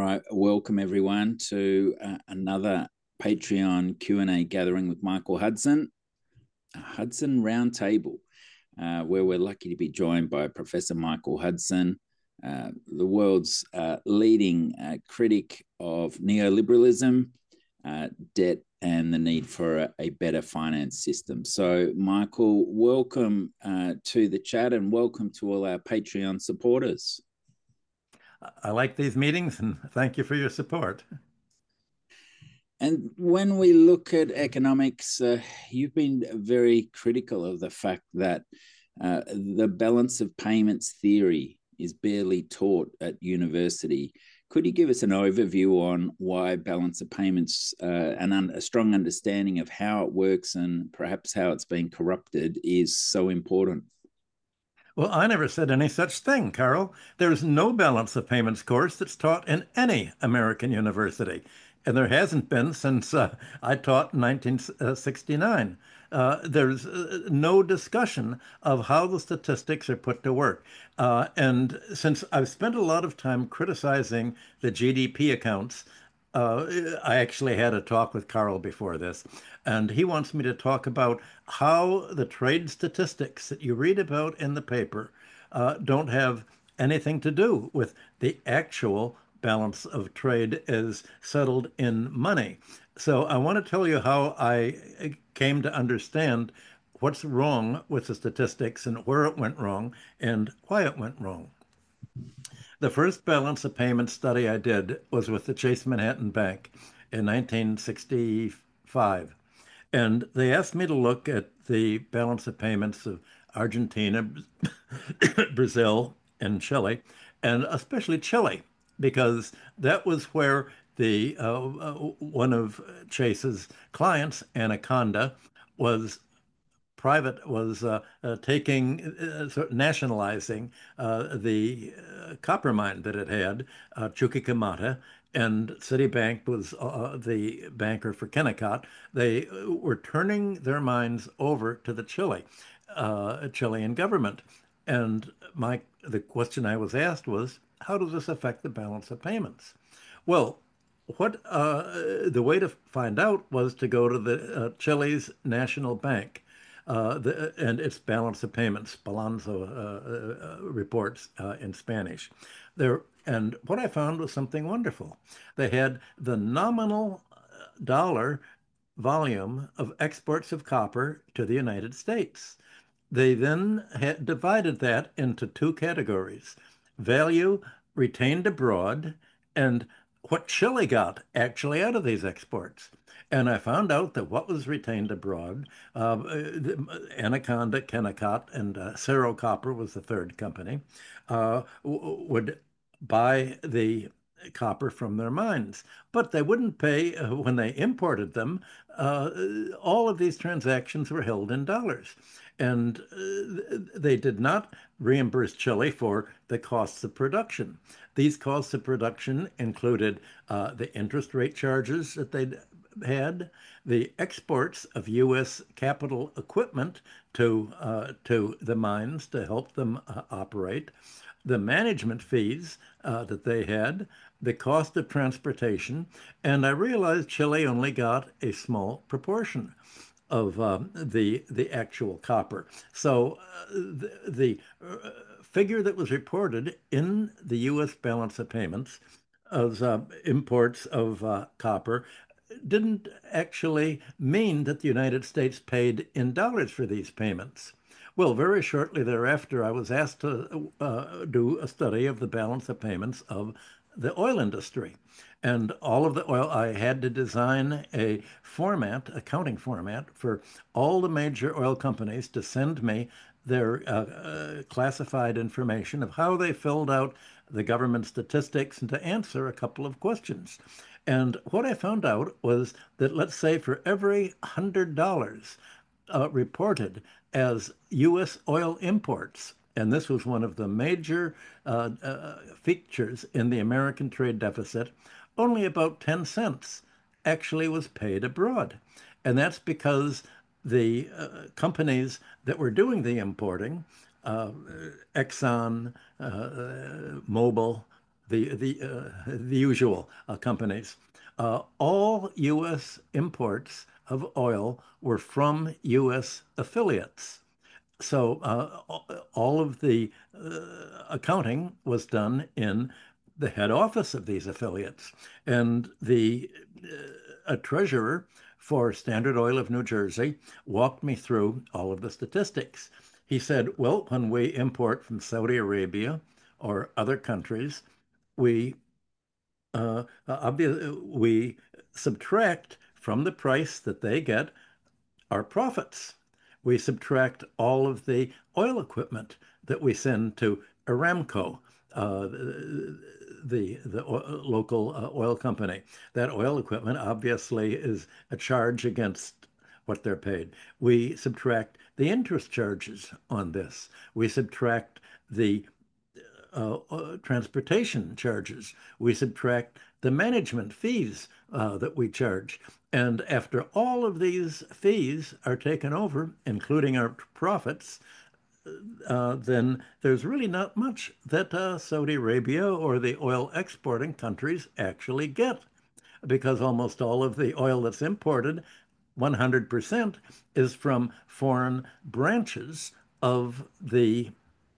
right, welcome everyone to another Patreon Q&A gathering with Michael Hudson, Hudson Roundtable, where we're lucky to be joined by Professor Michael Hudson, the world's leading critic of neoliberalism, debt, and the need for a better finance system. So, Michael, welcome to the chat and welcome to all our Patreon supporters. I like these meetings and thank you for your support. And when we look at economics, you've been very critical of the fact that the balance of payments theory is barely taught at university. Could you give us an overview on why balance of payments and a strong understanding of how it works and perhaps how it's been corrupted is so important? Well, I never said any such thing, Carl. There's no balance of payments course that's taught in any American university. And there hasn't been since I taught in 1969. There's no discussion of how the statistics are put to work. And since I've spent a lot of time criticizing the GDP accounts, I actually had a talk with Carl before this, and he wants me to talk about how the trade statistics that you read about in the paper don't have anything to do with the actual balance of trade as settled in money. So I want to tell you how I came to understand what's wrong with the statistics and where it went wrong and why it went wrong. The first balance of payment study I did was with the Chase Manhattan Bank in 1965. And they asked me to look at the balance of payments of Argentina, Brazil, and Chile, and especially Chile, because that was where the one of Chase's clients, Anaconda, was taking nationalizing the copper mine that it had, Chuquicamata, and Citibank was the banker for Kennecott. They were turning their mines over to the Chilean government. And the question I was asked was, how does this affect the balance of payments? Well, the way to find out was to go to the Chile's national bank and its balance of payments, Balanzo reports in Spanish. And what I found was something wonderful. They had the nominal dollar volume of exports of copper to the United States. They then had divided that into two categories: value retained abroad and what Chile got actually out of these exports. And I found out that what was retained abroad, Anaconda, Kennecott, and Cerro Copper was the third company, would buy the copper from their mines, but they wouldn't pay when they imported them. All of these transactions were held in dollars, and they did not reimburse Chile for the costs of production. These costs of production included the interest rate charges that they'd had, the exports of U.S. capital equipment to the mines to help them operate, the management fees that they had, the cost of transportation, and I realized Chile only got a small proportion of the actual copper. So the figure that was reported in the U.S. balance of payments as imports of copper didn't actually mean that the United States paid in dollars for these payments. Well, very shortly thereafter, I was asked to do a study of the balance of payments of the oil industry. And all of the oil, I had to design a accounting format for all the major oil companies to send me their classified information of how they filled out the government statistics and to answer a couple of questions. And what I found out was that, let's say, for every $100 reported as U.S. oil imports, and this was one of the major features in the American trade deficit, only about 10 cents actually was paid abroad. And that's because the companies that were doing the importing, Exxon, Mobil, the usual companies. All U.S. imports of oil were from U.S. affiliates. So all of the accounting was done in the head office of these affiliates. And a treasurer for Standard Oil of New Jersey walked me through all of the statistics. He said, well, when we import from Saudi Arabia or other countries, we we subtract from the price that they get our profits. We subtract all of the oil equipment that we send to Aramco, the local oil company. That oil equipment obviously is a charge against what they're paid. We subtract the interest charges on this. We subtract the transportation charges. We subtract the management fees that we charge. And after all of these fees are taken over, including our profits, then there's really not much that Saudi Arabia or the oil exporting countries actually get, because almost all of the oil that's imported, 100%, is from foreign branches of the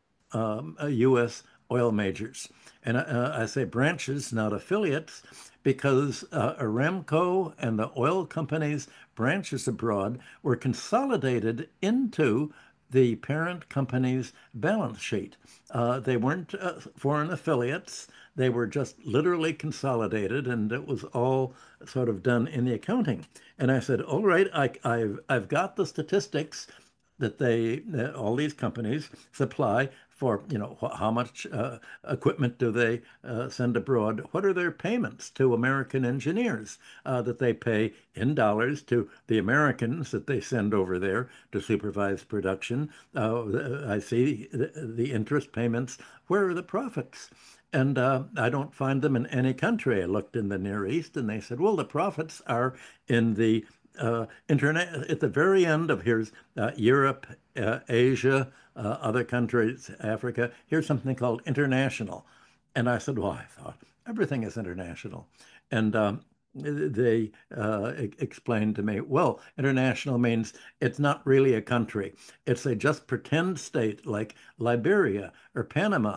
U.S. oil majors. And I say branches, not affiliates, because Aramco and the oil companies' branches abroad were consolidated into the parent company's balance sheet. They weren't foreign affiliates. They were just literally consolidated, and it was all sort of done in the accounting. And I said, all right, I've got the statistics that all these companies supply for, how much equipment do they send abroad? What are their payments to American engineers that they pay in dollars to the Americans that they send over there to supervise production? I see the interest payments. Where are the profits? And I don't find them in any country. I looked in the Near East, and they said, well, the profits are in the internet at the very end of here's Europe, Asia, other countries, Africa. Here's something called international. And I said, well, I thought everything is international. And they explained to me, well, international means it's not really a country. It's a just pretend state like Liberia or Panama.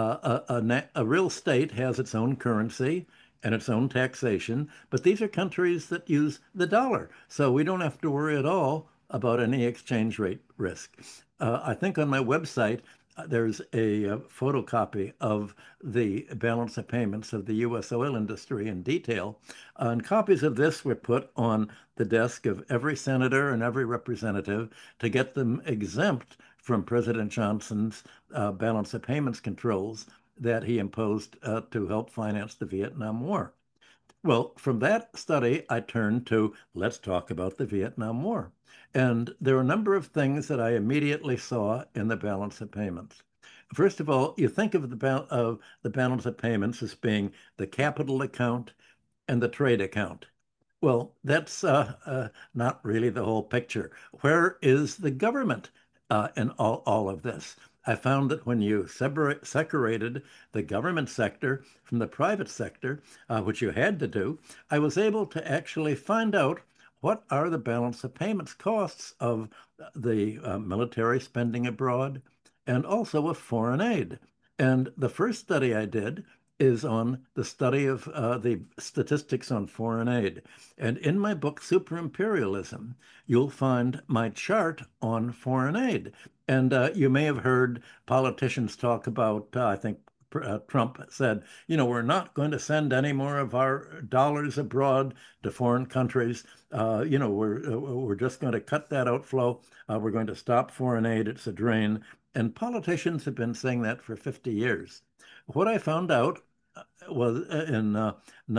A real state has its own currency and its own taxation, but these are countries that use the dollar. So we don't have to worry at all about any exchange rate risk. I think on my website, there's a photocopy of the balance of payments of the U.S. oil industry in detail. And copies of this were put on the desk of every senator and every representative to get them exempt from President Johnson's balance of payments controls that he imposed to help finance the Vietnam War. Well, from that study, I turned to let's talk about the Vietnam War. And there are a number of things that I immediately saw in the balance of payments. First of all, you think of the balance of payments as being the capital account and the trade account. Well, that's not really the whole picture. Where is the government in all of this? I found that when you separated the government sector from the private sector, which you had to do, I was able to actually find out what are the balance of payments costs of the military spending abroad and also of foreign aid. And the first study I did is on the study of the statistics on foreign aid. And in my book, Super Imperialism, you'll find my chart on foreign aid. And you may have heard politicians talk about, I think Trump said, we're not going to send any more of our dollars abroad to foreign countries. We're just going to cut that outflow. We're going to stop foreign aid. It's a drain. And politicians have been saying that for 50 years. What I found out was in the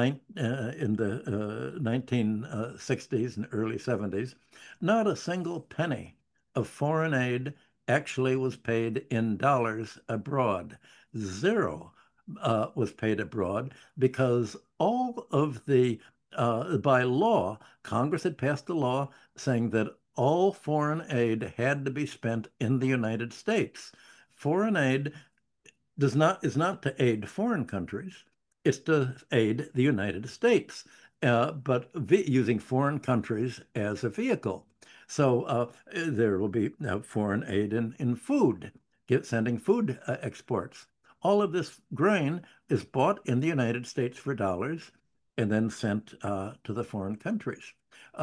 1960s and early 70s, not a single penny of foreign aid actually was paid in dollars abroad. Zero was paid abroad because all of by law, Congress had passed a law saying that all foreign aid had to be spent in the United States. Foreign aid is not to aid foreign countries. It's to aid the United States, but using foreign countries as a vehicle. So there will be foreign aid in food, sending food exports. All of this grain is bought in the United States for dollars and then sent to the foreign countries.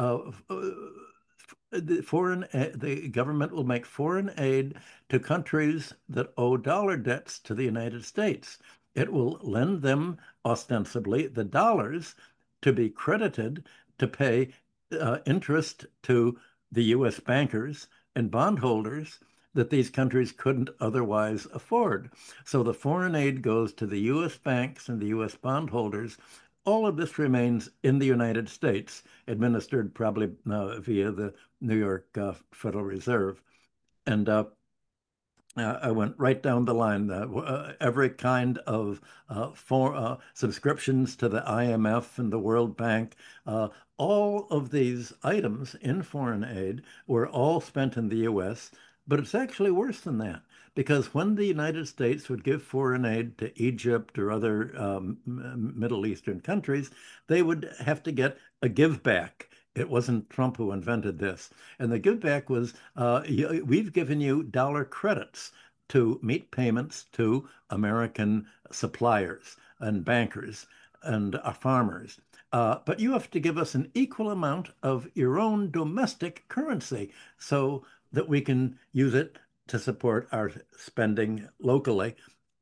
The government will make foreign aid to countries that owe dollar debts to the United States. It will lend them ostensibly the dollars to be credited to pay interest to the U.S. bankers and bondholders that these countries couldn't otherwise afford. So the foreign aid goes to the U.S. banks and the U.S. bondholders. All of this remains in the United States, administered probably via the New York Federal Reserve. And I went right down the line. Every kind of subscriptions to the IMF and the World Bank, all of these items in foreign aid were all spent in the U.S., but it's actually worse than that. Because when the United States would give foreign aid to Egypt or other Middle Eastern countries, they would have to get a give back. It wasn't Trump who invented this. And the give back was we've given you dollar credits to meet payments to American suppliers and bankers and farmers. But you have to give us an equal amount of your own domestic currency so that we can use it to support our spending locally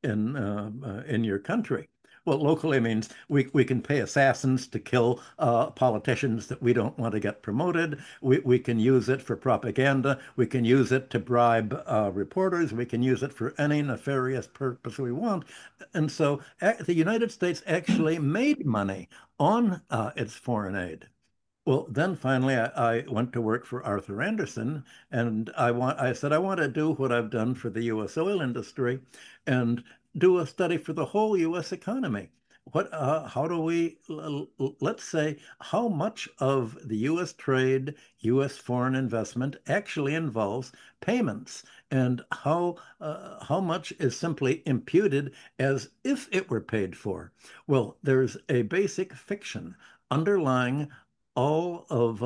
in your country. Well, locally means we can pay assassins to kill politicians that we don't want to get promoted. We can use it for propaganda. We can use it to bribe reporters. We can use it for any nefarious purpose we want. And so the United States actually made money on its foreign aid. Well, then finally, I went to work for Arthur Andersen, and I said I want to do what I've done for the U.S. oil industry, and do a study for the whole U.S. economy. How do we, let's say, how much of the U.S. trade, U.S. foreign investment actually involves payments, and how much is simply imputed as if it were paid for? Well, there's a basic fiction underlying all of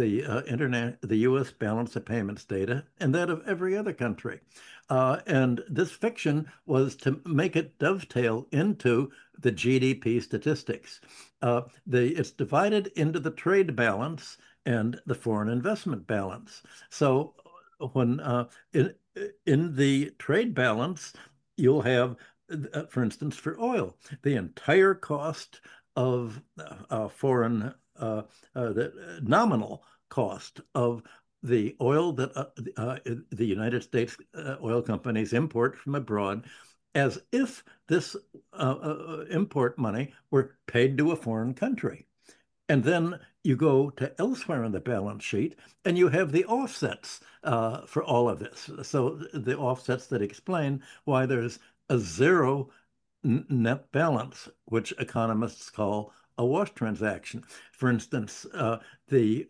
the U.S. balance of payments data and that of every other country. And this fiction was to make it dovetail into the GDP statistics. It's divided into the trade balance and the foreign investment balance. So when in the trade balance, you'll have, for instance, for oil, the entire cost of foreign the nominal cost of the oil that the United States oil companies import from abroad, as if this import money were paid to a foreign country. And then you go to elsewhere on the balance sheet and you have the offsets for all of this. So the offsets that explain why there's a zero net balance, which economists call a wash transaction. For instance, the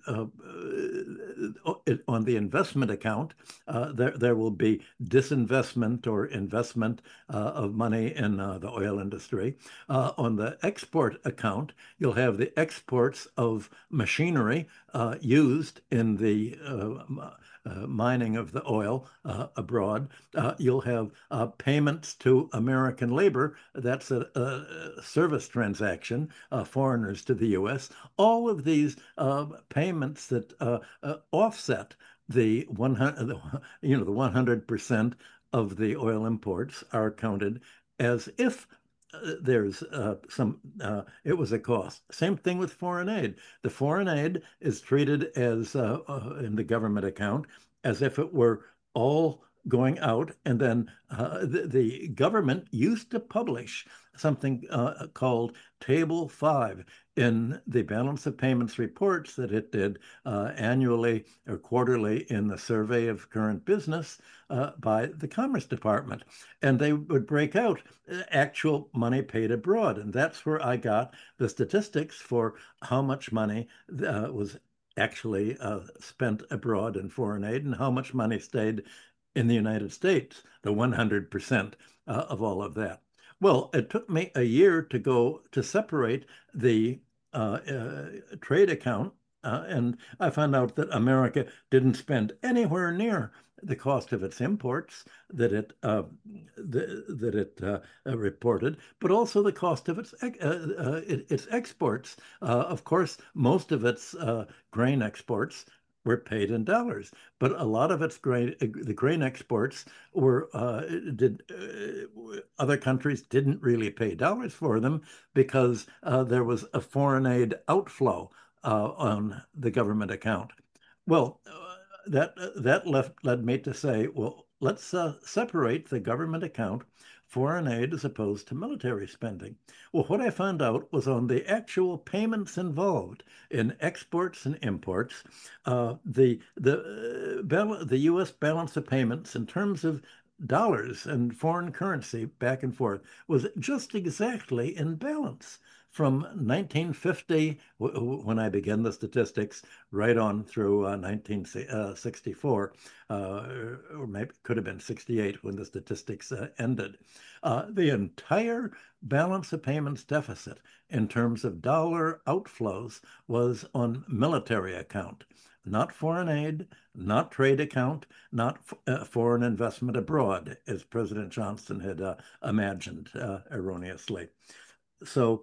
on the investment account, there will be disinvestment or investment of money in the oil industry. On the export account, you'll have the exports of machinery used in the mining of the oil abroad. You'll have payments to American labor. That's a service transaction, foreigners to the U.S. All of these payments that offset the 100% of the oil imports are counted as if there's it was a cost. Same thing with foreign aid. The foreign aid is treated as in the government account as if it were all going out. And then the government used to publish something called Table 5 in the balance of payments reports that it did annually or quarterly in the survey of current business by the Commerce Department. And they would break out actual money paid abroad. And that's where I got the statistics for how much money was actually spent abroad in foreign aid and how much money stayed in the United States, the 100%. of all of that. Well, it took me a year to go to separate the trade account, and I found out that America didn't spend anywhere near the cost of its imports that it reported, but also the cost of its exports. Of course, most of its grain exports were paid in dollars, but a lot of its the grain exports were did other countries didn't really pay dollars for them because there was a foreign aid outflow on the government account. Well, that led me to say, well, let's separate the government account, foreign aid as opposed to military spending. Well, what I found out was on the actual payments involved in exports and imports, the U.S. balance of payments in terms of dollars and foreign currency back and forth was just exactly in balance from 1950, when I began the statistics, right on through 1964, or maybe it could have been 68 when the statistics ended. The entire balance of payments deficit in terms of dollar outflows was on military account, not foreign aid, not trade account, not foreign investment abroad, as President Johnson had imagined erroneously. So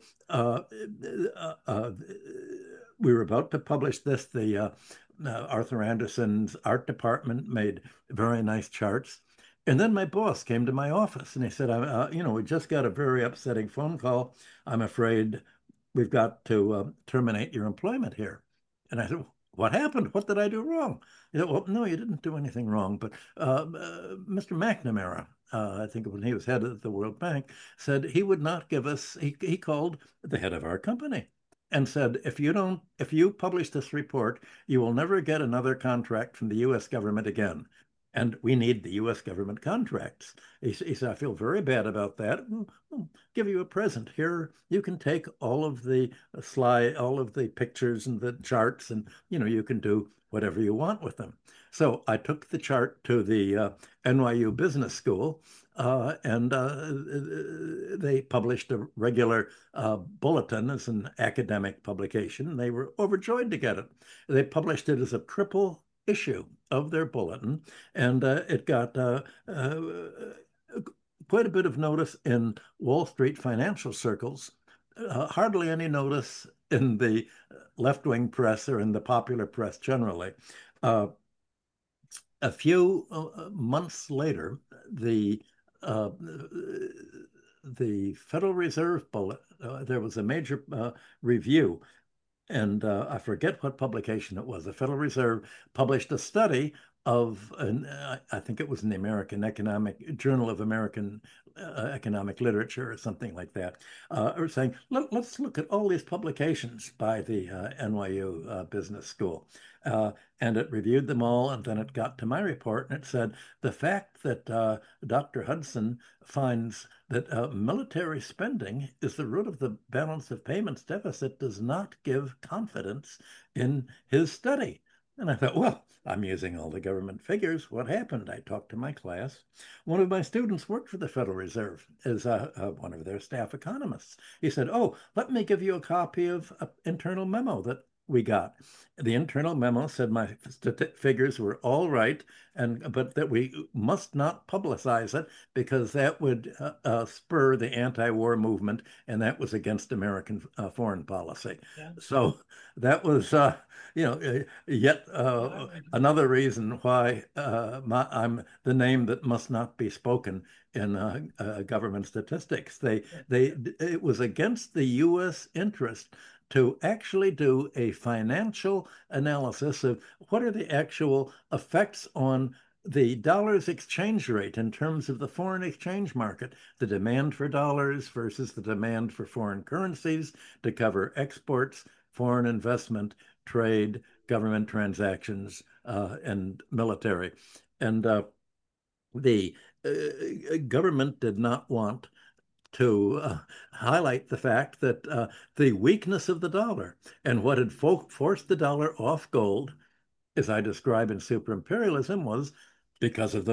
we were about to publish this. The Arthur Andersen's art department made very nice charts. And then my boss came to my office and he said, we just got a very upsetting phone call. I'm afraid we've got to terminate your employment here. And I said, what happened? What did I do wrong? He said, well, no, you didn't do anything wrong. But Mr. McNamara, I think when he was head of the World Bank, said he would not give us, he called the head of our company and said, if you publish this report, you will never get another contract from the US government again. And we need the US government contracts. He said, I feel very bad about that. I'll give you a present. Here, you can take all of the all of the pictures and the charts, and you can do whatever you want with them. So I took the chart to the NYU Business School, and they published a regular bulletin as an academic publication. They were overjoyed to get it. They published it as a triple issue of their bulletin, and it got quite a bit of notice in Wall Street financial circles, hardly any notice in the left-wing press or in the popular press generally. A few months later, the Federal Reserve bullet, there was a major review, and I forget what publication it was. The Federal Reserve published a study of, I think it was in the Journal of American Economic Literature or something like that, or saying, let's look at all these publications by the NYU Business School. And it reviewed them all, and then it got to my report, and it said, the fact that Dr. Hudson finds that military spending is the root of the balance of payments deficit does not give confidence in his study. And I thought, well, I'm using all the government figures. What happened? I talked to my class. One of my students worked for the Federal Reserve as one of their staff economists. He said, oh, let me give you a copy of an internal memo that we got. The internal memo said my figures were all right, but that we must not publicize it because that would spur the anti-war movement, and that was against American foreign policy. Yeah. So that was, yet another reason why I'm the name that must not be spoken in government statistics. It was against the U.S. interest to actually do a financial analysis of what are the actual effects on the dollar's exchange rate in terms of the foreign exchange market, the demand for dollars versus the demand for foreign currencies to cover exports, foreign investment, trade, government transactions, and military. And the government did not want to highlight the fact that the weakness of the dollar and what had forced the dollar off gold, as I describe in Super Imperialism, was because of the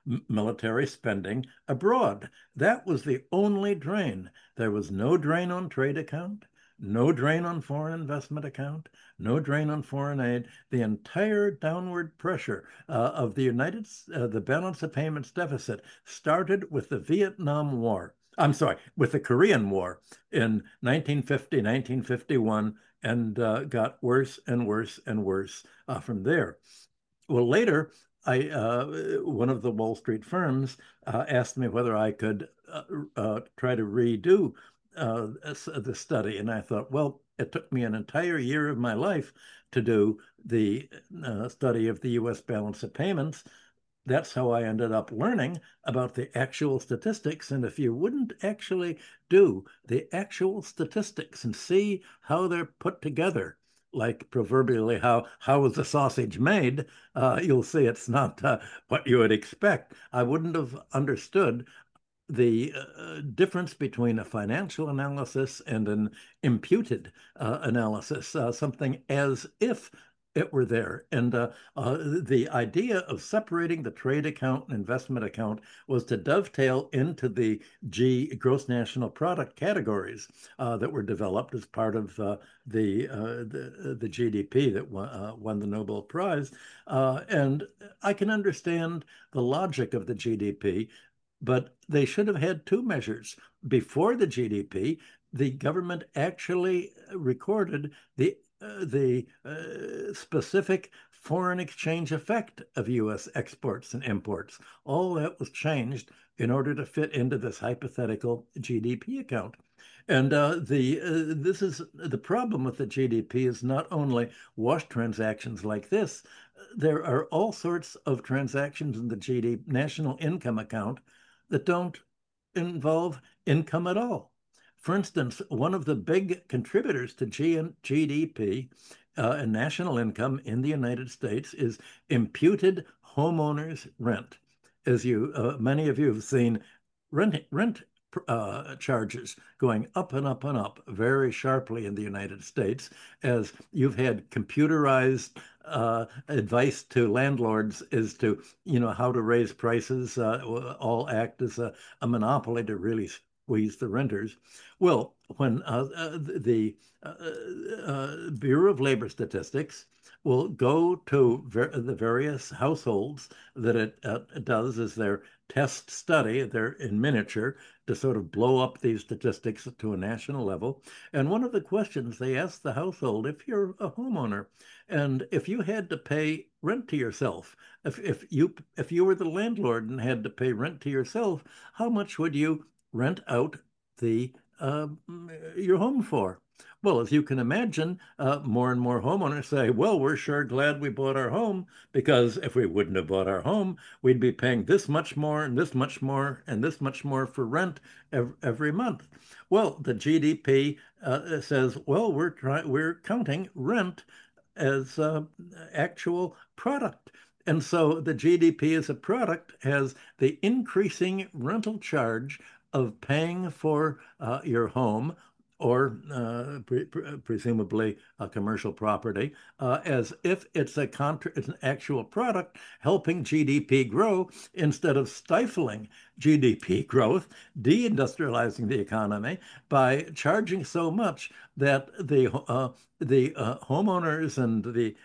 military spending abroad. That was the only drain. There was no drain on trade account, no drain on foreign investment account, no drain on foreign aid. The entire downward pressure of the balance of payments deficit started with the Vietnam War. I'm sorry, with the Korean War in 1950, 1951, and got worse and worse and worse from there. Well, later, one of the Wall Street firms asked me whether I could try to redo the study, and I thought, well, it took me an entire year of my life to do the study of the U.S. balance of payments. That's how I ended up learning about the actual statistics. And if you wouldn't actually do the actual statistics and see how they're put together, like proverbially how is the sausage made, you'll see it's not what you would expect. I wouldn't have understood the difference between a financial analysis and an imputed analysis, something as if it were there. And the idea of separating the trade account and investment account was to dovetail into the gross national product categories that were developed as part of the GDP that won the Nobel Prize. And I can understand the logic of the GDP, but they should have had two measures. Before the GDP, the government actually recorded the specific foreign exchange effect of U.S. exports and imports. All that was changed in order to fit into this hypothetical GDP account. And this is the problem with the GDP is not only wash transactions like this, there are all sorts of transactions in the GDP national income account that don't involve income at all. For instance, one of the big contributors to GDP and national income in the United States is imputed homeowners rent. As many of you have seen, rent charges going up and up and up very sharply in the United States as you've had computerized advice to landlords as to how to raise prices, all act as a monopoly to really squeeze the renters. Well, when the Bureau of Labor Statistics will go to the various households that it does as their test study, they're in miniature, to sort of blow up these statistics to a national level. And one of the questions they ask the household, if you're a homeowner and if you had to pay rent to yourself, if you were the landlord and had to pay rent to yourself, how much would you rent out the your home for? Well, as you can imagine, more and more homeowners say, well, we're sure glad we bought our home, because if we wouldn't have bought our home, we'd be paying this much more and this much more and this much more for rent every month. Well, the GDP says, well, we're counting rent as actual product. And so the GDP as a product has the increasing rental charge of paying for your home or presumably a commercial property, as if it's it's an actual product helping GDP grow instead of stifling GDP growth, deindustrializing the economy by charging so much that the homeowners and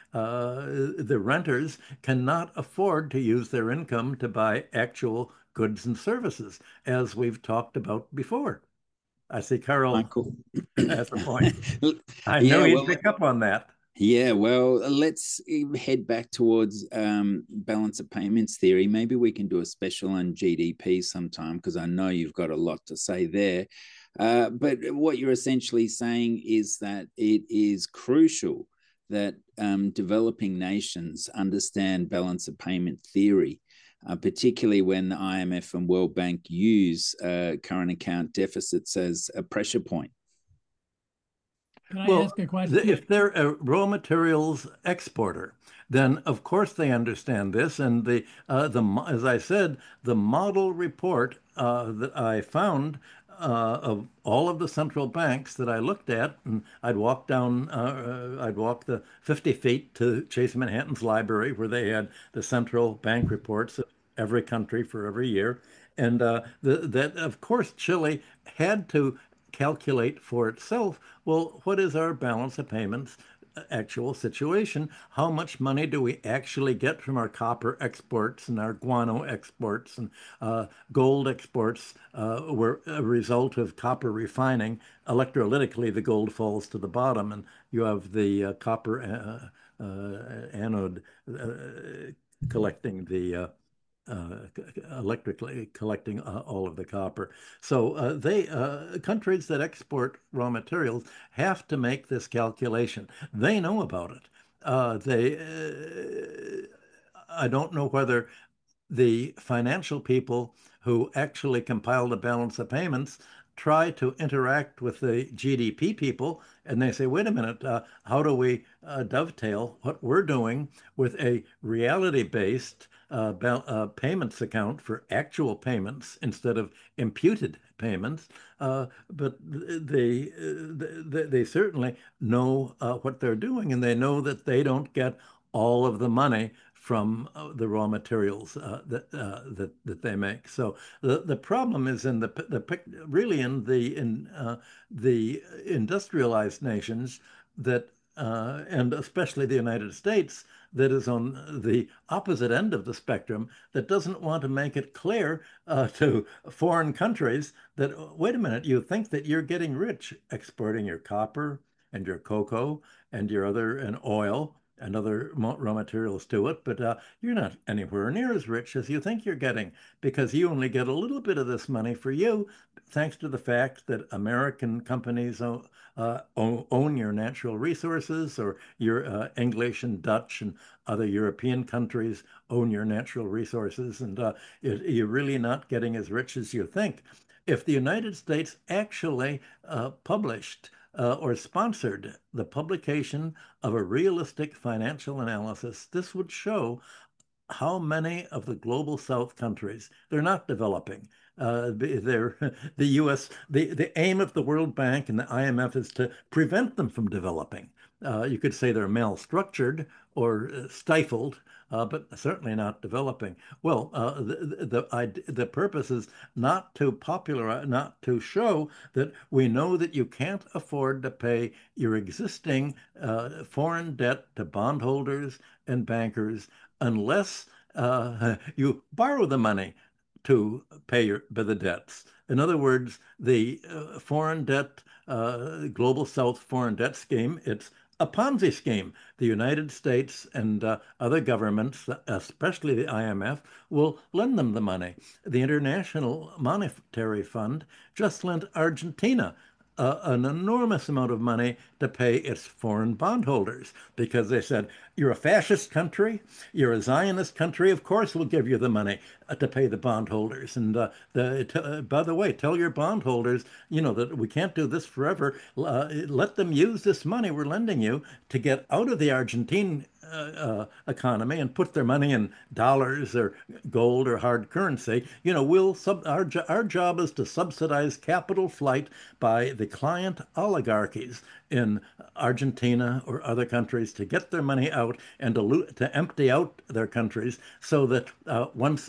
the renters cannot afford to use their income to buy actual goods and services, as we've talked about before. I see Carol Michael. has a point. I know Yeah, he'd well, pick up on that. yeah, well, let's head back towards balance of payments theory. Maybe we can do a special on GDP sometime, because I know you've got a lot to say there. But what you're essentially saying is that it is crucial that developing nations understand balance of payment theory, particularly when the IMF and World Bank use current account deficits as a pressure point. Can I Well, ask a question? if they're a raw materials exporter, then of course they understand this. And as I said, the model report that I found of all of the central banks that I looked at, and I'd walk the 50 feet to Chase Manhattan's library where they had the central bank reports of every country for every year. And that, of course, Chile had to calculate for itself, well, what is our balance of payments actual situation? How much money do we actually get from our copper exports and our guano exports and gold exports were a result of copper refining. Electrolytically, the gold falls to the bottom, and you have the copper anode collecting the electrically collecting all of the copper. So countries that export raw materials have to make this calculation. They know about it. I don't know whether the financial people who actually compile the balance of payments try to interact with the GDP people, and they say, wait a minute, how do we dovetail what we're doing with a reality-based payments account for actual payments instead of imputed payments? But they certainly know what they're doing, and they know that they don't get all of the money from the raw materials that they make. So the problem is in really in the industrialized nations that and especially the United States that is on the opposite end of the spectrum that doesn't want to make it clear to foreign countries that wait a minute, you think that you're getting rich exporting your copper and your cocoa and your other and oil and other raw materials to it, but you're not anywhere near as rich as you think you're getting because you only get a little bit of this money for you, thanks to the fact that American companies own your natural resources, or your English and Dutch and other European countries own your natural resources, and you're really not getting as rich as you think. If the United States actually published or sponsored the publication of a realistic financial analysis, this would show how many of the global South countries, they're not developing. They're the U.S. The aim of the World Bank and the IMF is to prevent them from developing. You could say they're malstructured or stifled, but certainly not developing. Well, the purpose is not to popularize, not to show that we know that you can't afford to pay your existing foreign debt to bondholders and bankers unless you borrow the money to pay the debts. In other words, the foreign debt, Global South foreign debt scheme, it's a Ponzi scheme. The United States and other governments, especially the IMF, will lend them the money. The International Monetary Fund just lent Argentina an enormous amount of money to pay its foreign bondholders because they said, you're a fascist country, you're a Zionist country, of course we'll give you the money to pay the bondholders. And by the way, tell your bondholders, that we can't do this forever. Let them use this money we're lending you to get out of the Argentine economy and put their money in dollars or gold or hard currency. Our job is to subsidize capital flight by the client oligarchies in Argentina or other countries to get their money out and to empty out their countries so that once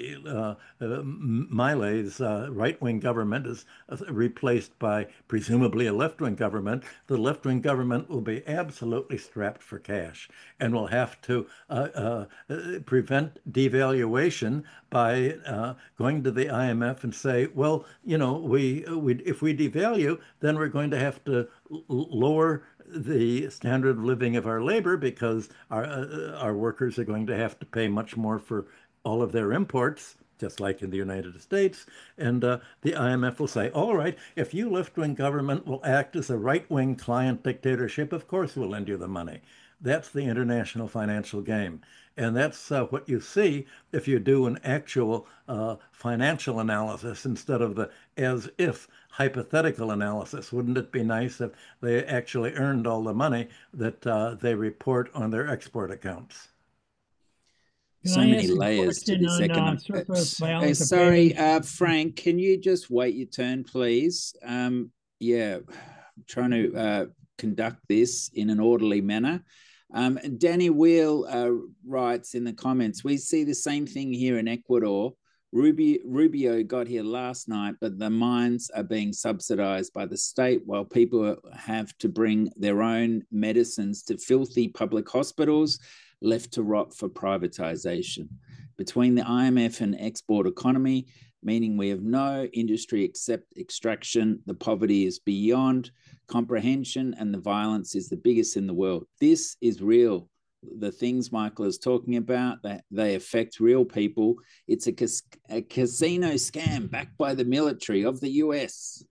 Milei's right-wing government is replaced by presumably a left-wing government, the left-wing government will be absolutely strapped for cash and will have to prevent devaluation by going to the IMF and say, well, if we devalue, then we're going to have to lower the standard of living of our labor because our workers are going to have to pay much more for all of their imports, just like in the United States. And the IMF will say, all right, if you left-wing government will act as a right-wing client dictatorship, of course we'll lend you the money. That's the international financial game. And that's what you see if you do an actual financial analysis instead of the as-if hypothetical analysis. Wouldn't it be nice if they actually earned all the money that they report on their export accounts? Can So I many ask a layers to question this on economic. surplus balance of Sorry, payments? Frank, can you just wait your turn, please? Yeah, I'm trying to conduct this in an orderly manner. Danny Wheel writes in the comments, we see the same thing here in Ecuador. Rubio got here last night, but the mines are being subsidized by the state while people have to bring their own medicines to filthy public hospitals left to rot for privatization. Between the IMF and export economy, meaning we have no industry except extraction, the poverty is beyond comprehension and the violence is the biggest in the world. This is real. The things Michael is talking about, that they affect real people. It's a casino scam backed by the military of the US.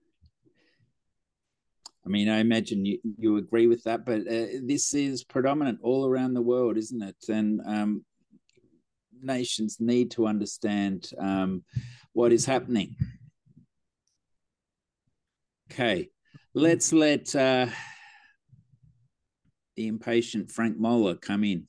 I mean, I imagine you agree with that, but this is predominant all around the world, isn't it? And nations need to understand what is happening. Okay, let's let the impatient Frank Moeller come in.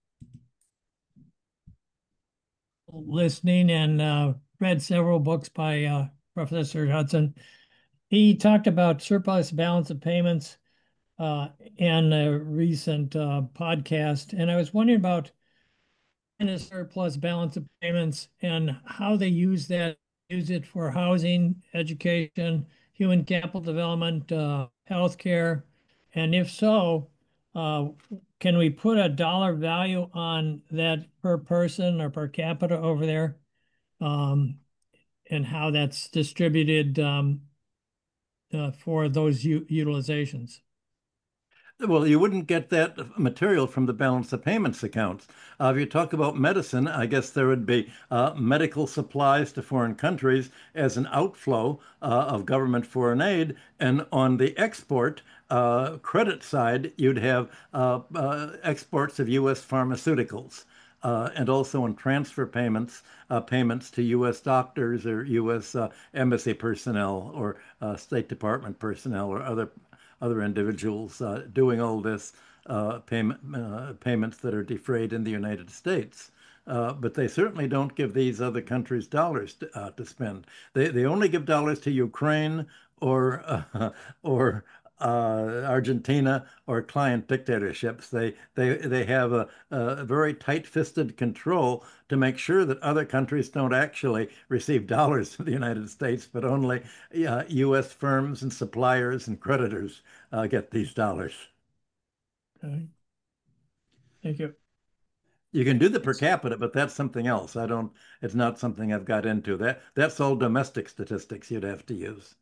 Listening and read several books by Professor Hudson. He talked about surplus balance of payments in a recent podcast, and I was wondering about a surplus balance of payments and how they use it for housing, education, human capital development, healthcare, and if so, can we put a dollar value on that per person or per capita over there, and how that's distributed for those utilizations? Well, you wouldn't get that material from the balance of payments accounts. If you talk about medicine, I guess there would be medical supplies to foreign countries as an outflow of government foreign aid. And on the export credit side, you'd have exports of U.S. pharmaceuticals. And also on transfer payments, payments to U.S. doctors or U.S. Embassy personnel or State Department personnel or other individuals doing all this payments that are defrayed in the United States. But they certainly don't give these other countries dollars to spend. They only give dollars to Ukraine or Argentina or client dictatorships. They have a very tight-fisted control to make sure that other countries don't actually receive dollars from the United States, but only U.S. firms and suppliers and creditors get these dollars. Okay. Thank you. You can do the per capita, but that's something else. It's not something I've got into. That's all domestic statistics you'd have to use.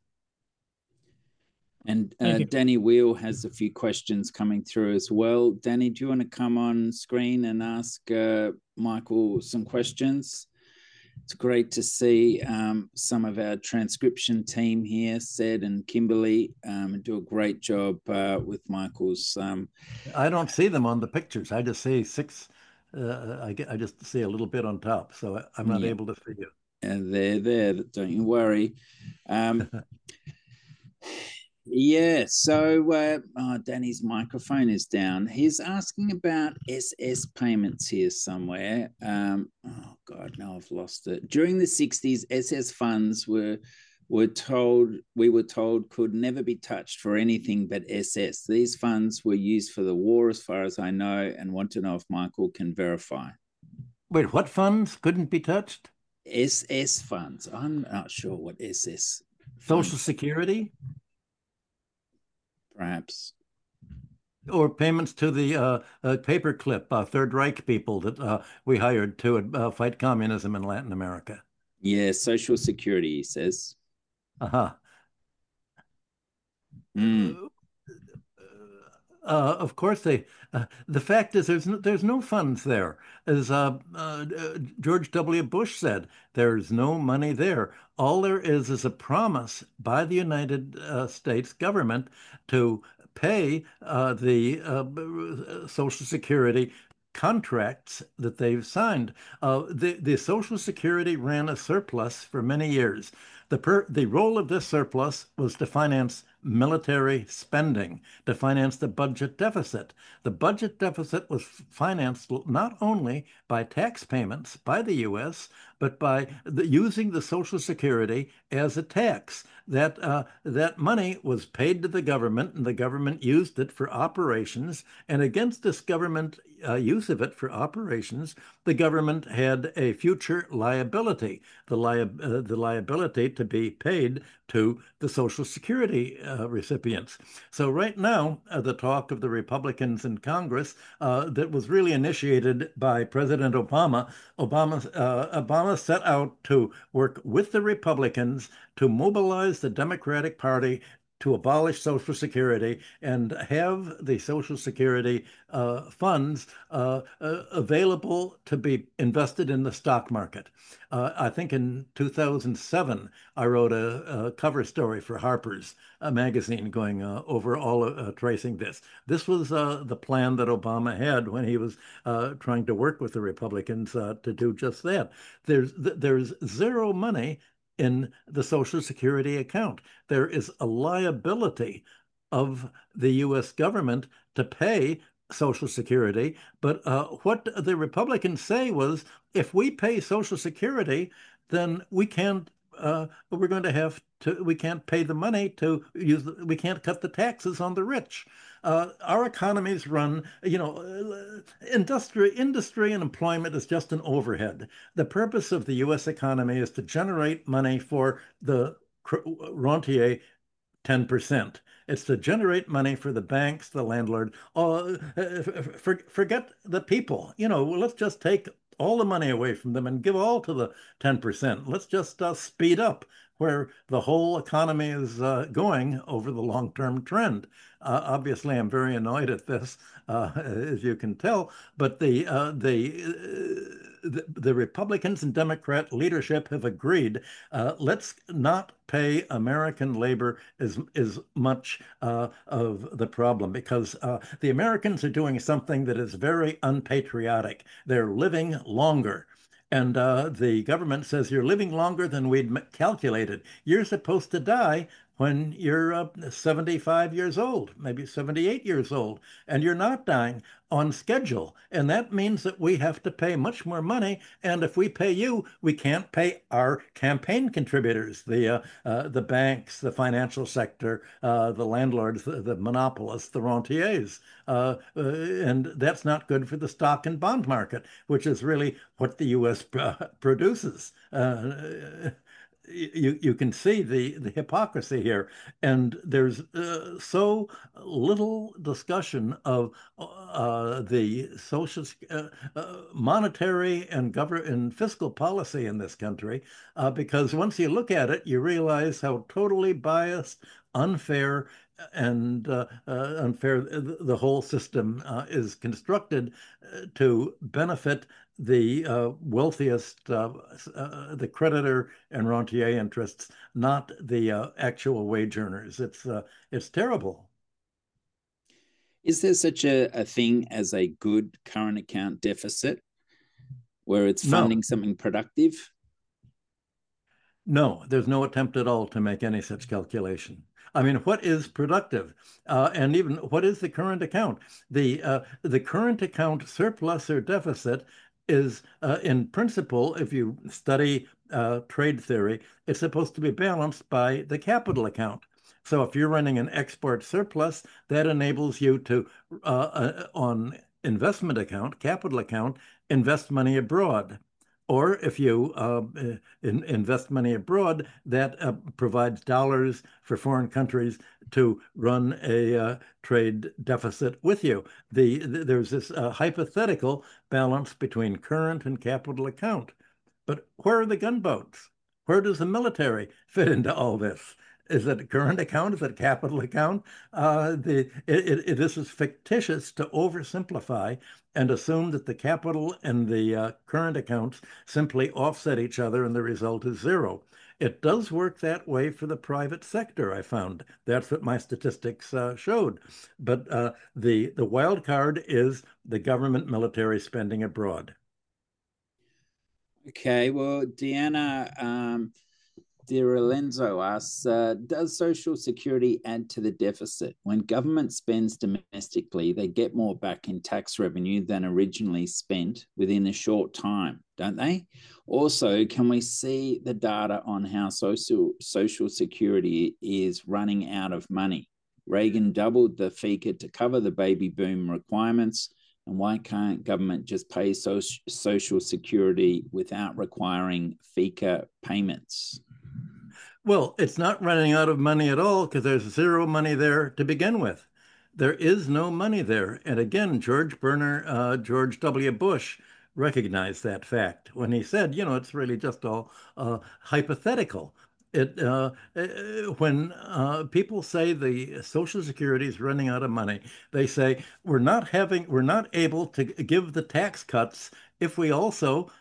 And Danny Wheel has a few questions coming through as well. Danny, do you want to come on screen and ask Michael some questions? It's great to see some of our transcription team here, Sed and Kimberly, do a great job with Michael's. I don't see them on the pictures. I just see six. I just see a little bit on top, so I'm not able to see you. And they're there. Don't you worry. Yeah, so Danny's microphone is down. He's asking about SS payments here somewhere. Oh God, no, I've lost it. During the 60s, SS funds we were told could never be touched for anything but SS. These funds were used for the war, as far as I know, and want to know if Michael can verify. Wait, what funds couldn't be touched? SS funds. I'm not sure what SS. Social Security? Perhaps. Or payments to the paperclip Third Reich people that we hired to fight communism in Latin America. Yeah, Social Security, he says. Uh-huh. Of course, the fact is there's no funds there. As George W. Bush said, there's no money there. All there is a promise by the United States government to pay the Social Security contracts that they've signed. The Social Security ran a surplus for many years. The role of this surplus was to finance military spending, to finance the budget deficit. The budget deficit was financed not only by tax payments by the U.S., but by using the Social Security as a tax. That money was paid to the government, and the government used it for operations. And against this government use of it for operations, the government had a future liability, the liability to be paid to the Social Security recipients. So right now, the talk of the Republicans in Congress that was really initiated by President Obama, Obama set out to work with the Republicans to mobilize the Democratic Party to abolish Social Security and have the Social Security funds available to be invested in the stock market. I think in 2007, I wrote a cover story for Harper's magazine going over all tracing this. This was the plan that Obama had when he was trying to work with the Republicans to do just that. There's zero money in the Social Security account. There is a liability of the U.S. government to pay Social Security. But what the Republicans say was, if we pay Social Security, then we can't. We're going to have to. We can't pay the money to use. We can't cut the taxes on the rich. Our economies run, industry and employment is just an overhead. The purpose of the U.S. economy is to generate money for the rentier 10%. It's to generate money for the banks, the landlord. Forget the people. Let's just take all the money away from them and give all to the 10%. Let's just speed up where the whole economy is going over the long-term trend. Obviously, I'm very annoyed at this, as you can tell, but the Republicans and Democrat leadership have agreed, let's not pay American labor as much of the problem, because the Americans are doing something that is very unpatriotic. They're living longer. And the government says you're living longer than we'd calculated. You're supposed to die when you're 75 years old, maybe 78 years old, and you're not dying on schedule. And that means that we have to pay much more money. And if we pay you, we can't pay our campaign contributors, the banks, the financial sector, the landlords, the monopolists, the rentiers. And that's not good for the stock and bond market, which is really what the U.S. produces. You can see the hypocrisy here, and there's so little discussion of the social, monetary and fiscal policy in this country, because once you look at it, you realize how totally biased, unfair, and unfair the whole system is constructed to benefit the wealthiest, the creditor and rentier interests, not the actual wage earners. It's terrible. Is there such a thing as a good current account deficit where it's funding something productive? No, there's no attempt at all to make any such calculation. I mean, what is productive? And even what is the current account? The current account surplus or deficit is, in principle, if you study trade theory, it's supposed to be balanced by the capital account. So if you're running an export surplus, that enables you to, on investment account, capital account, invest money abroad. Or if you invest money abroad, that provides dollars for foreign countries to run a trade deficit with you. There's this hypothetical balance between current and capital account. But where are the gunboats? Where does the military fit into all this? Is it a current account? Is it a capital account? This is fictitious to oversimplify and assume that the capital and the current accounts simply offset each other and the result is zero. It does work that way for the private sector, I found. That's what my statistics showed. But the wild card is the government military spending abroad. Okay, well, Deanna, Di Lorenzo asks, does Social Security add to the deficit? When government spends domestically, they get more back in tax revenue than originally spent within a short time, don't they? Also, can we see the data on how Social Security is running out of money? Reagan doubled the FICA to cover the baby boom requirements. And why can't government just pay Social Security without requiring FICA payments? Well, it's not running out of money at all because there's zero money there to begin with. There is no money there. And again, George W. Bush recognized that fact when he said, it's really just all hypothetical. When people say the Social Security is running out of money, they say we're not able to give the tax cuts if we also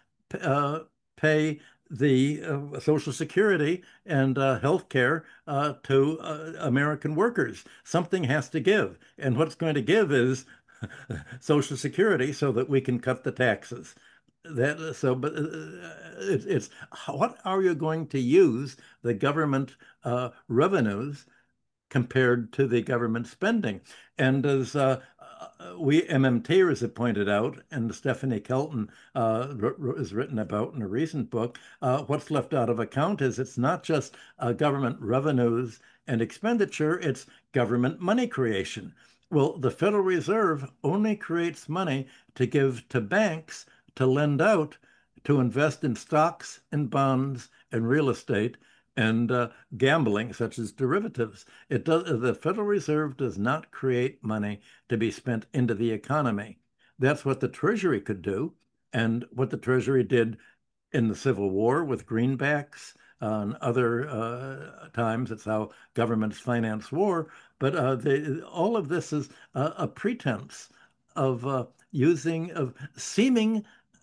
pay the Social Security and health care to American workers. Something has to give. And what's going to give is Social Security so that we can cut the taxes. But it's what are you going to use the government revenues compared to the government spending? And as we MMTers have pointed out, and Stephanie Kelton has written about in a recent book, what's left out of account is it's not just government revenues and expenditure, it's government money creation. Well, the Federal Reserve only creates money to give to banks to lend out to invest in stocks and bonds and real estate and gambling, such as derivatives. The Federal Reserve does not create money to be spent into the economy. That's what the Treasury could do, and what the Treasury did in the Civil War with greenbacks and other times. It's how governments finance war. But all of this is a pretense of seeming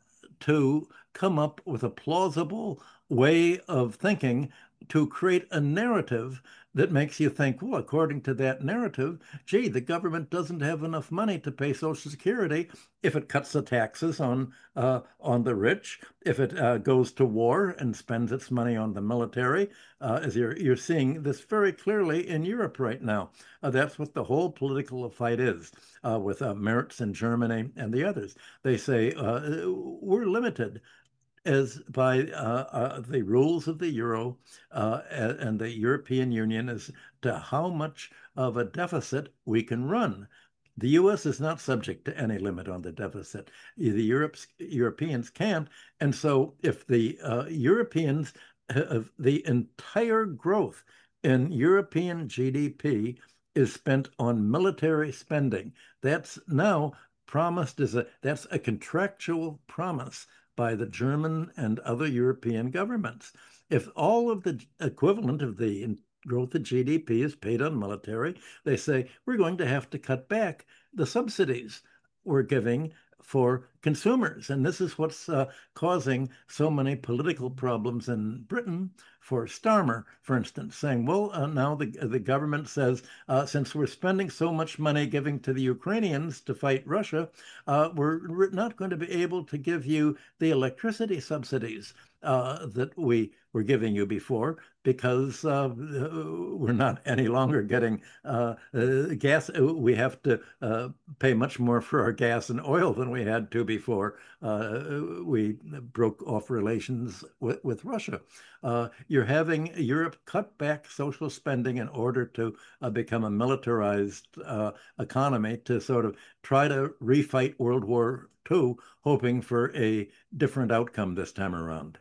to come up with a plausible way of thinking to create a narrative that makes you think, well, according to that narrative, gee, the government doesn't have enough money to pay Social Security if it cuts the taxes on the rich, if it goes to war and spends its money on the military, as you're seeing this very clearly in Europe right now. That's what the whole political fight is with Merz in Germany and the others. They say we're limited as by the rules of the euro and the European Union as to how much of a deficit we can run. The U.S. is not subject to any limit on the deficit. The Europeans can't. And so if the Europeans, the entire growth in European GDP is spent on military spending, that's now promised that's a contractual promise by the German and other European governments. If all of the equivalent of the growth of GDP is paid on military, they say we're going to have to cut back the subsidies we're giving for consumers. And this is what's causing so many political problems in Britain for Starmer, for instance, saying, well, now the government says, since we're spending so much money giving to the Ukrainians to fight Russia, we're not going to be able to give you the electricity subsidies that we were giving you before because we're not any longer getting gas. We have to pay much more for our gas and oil than we had to before we broke off relations with Russia. You're having Europe cut back social spending in order to become a militarized economy to sort of try to refight World War II, hoping for a different outcome this time around.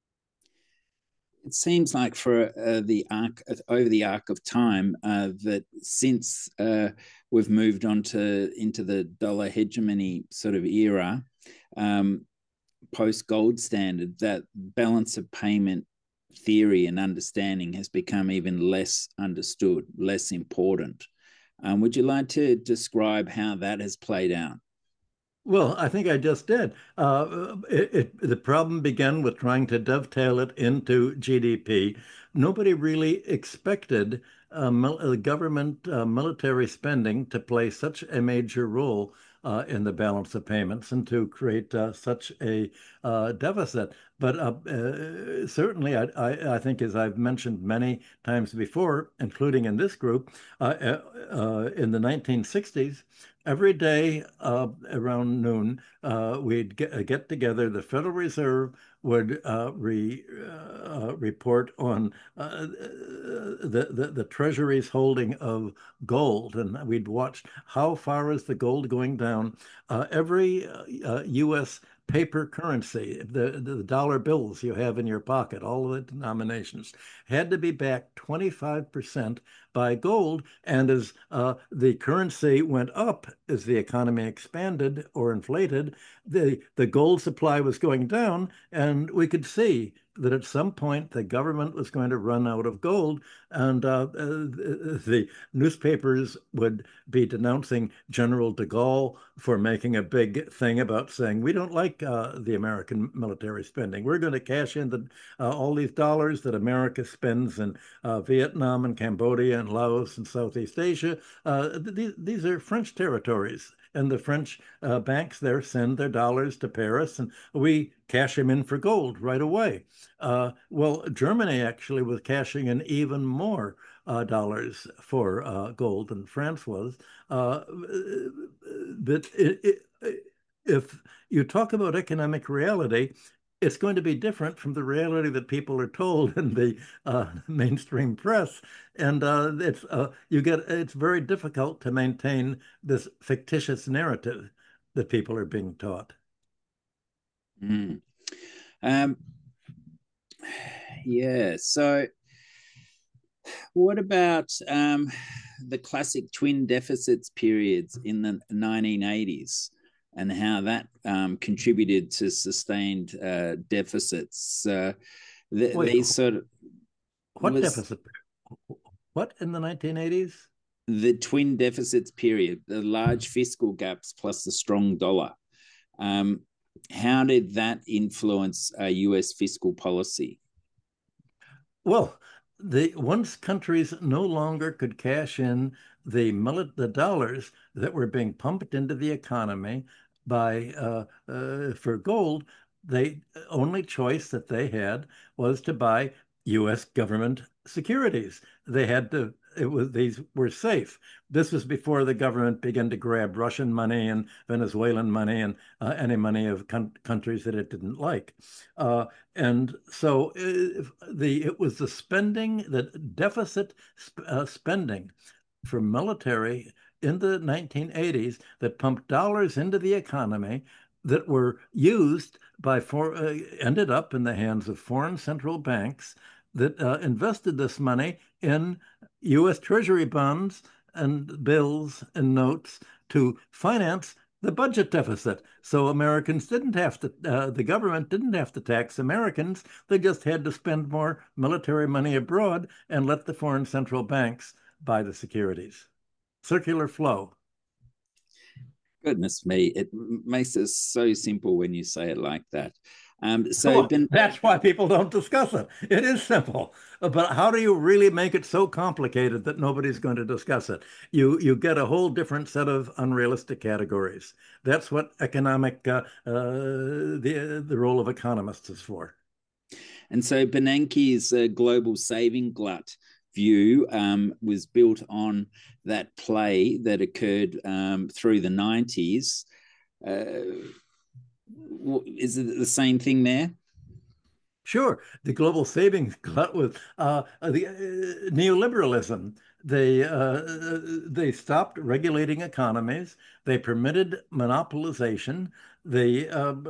It seems like for over the arc of time that since we've moved into the dollar hegemony sort of era, post gold standard, that balance of payment theory and understanding has become even less understood, less important. Would you like to describe how that has played out? Well, I think I just did. The problem began with trying to dovetail it into GDP. Nobody really expected government military spending to play such a major role in the balance of payments and to create such a deficit. But certainly, I think, as I've mentioned many times before, including in this group, in the 1960s, every day around noon, we'd get together. The Federal Reserve would report on the Treasury's holding of gold, and we'd watch how far is the gold going down. Every U.S. paper currency, the dollar bills you have in your pocket, all of the denominations, had to be backed 25% by gold. And as the currency went up, as the economy expanded or inflated, the gold supply was going down, and we could see that at some point the government was going to run out of gold, and the newspapers would be denouncing General de Gaulle for making a big thing about saying, we don't like the American military spending. We're going to cash in all these dollars that America spends in Vietnam and Cambodia and Laos and Southeast Asia. These are French territories. And the French banks there send their dollars to Paris, and we cash them in for gold right away. Well, Germany actually was cashing in even more dollars for gold than France was. But if you talk about economic reality, it's going to be different from the reality that people are told in the mainstream press, and it's very difficult to maintain this fictitious narrative that people are being taught. Mm. Yeah. So, what about the classic twin deficits periods in the 1980s? And how that contributed to sustained deficits. These sort of what deficit? What in the 1980s? The twin deficits period, the large fiscal gaps plus the strong dollar. How did that influence U.S. fiscal policy? Well, once countries no longer could cash in the dollars that were being pumped into the economy for gold, the only choice that they had was to buy U.S. government securities. These were safe. This was before the government began to grab Russian money and Venezuelan money and any money of countries that it didn't like. And so it was the deficit spending for military in the 1980s that pumped dollars into the economy that were ended up in the hands of foreign central banks that invested this money in U.S. Treasury bonds and bills and notes to finance the budget deficit. So Americans the government didn't have to tax Americans. They just had to spend more military money abroad and let the foreign central banks buy the securities. Circular flow. Goodness me, it makes it so simple when you say it like that. That's why people don't discuss it. It is simple, but how do you really make it so complicated that nobody's going to discuss it? You get a whole different set of unrealistic categories. That's what the role of economists is for. And so Bernanke's global saving glut view was built on that play that occurred through the 90s. Is it the same thing there? Sure. The global savings glut was neoliberalism. They stopped regulating economies. They permitted monopolization. They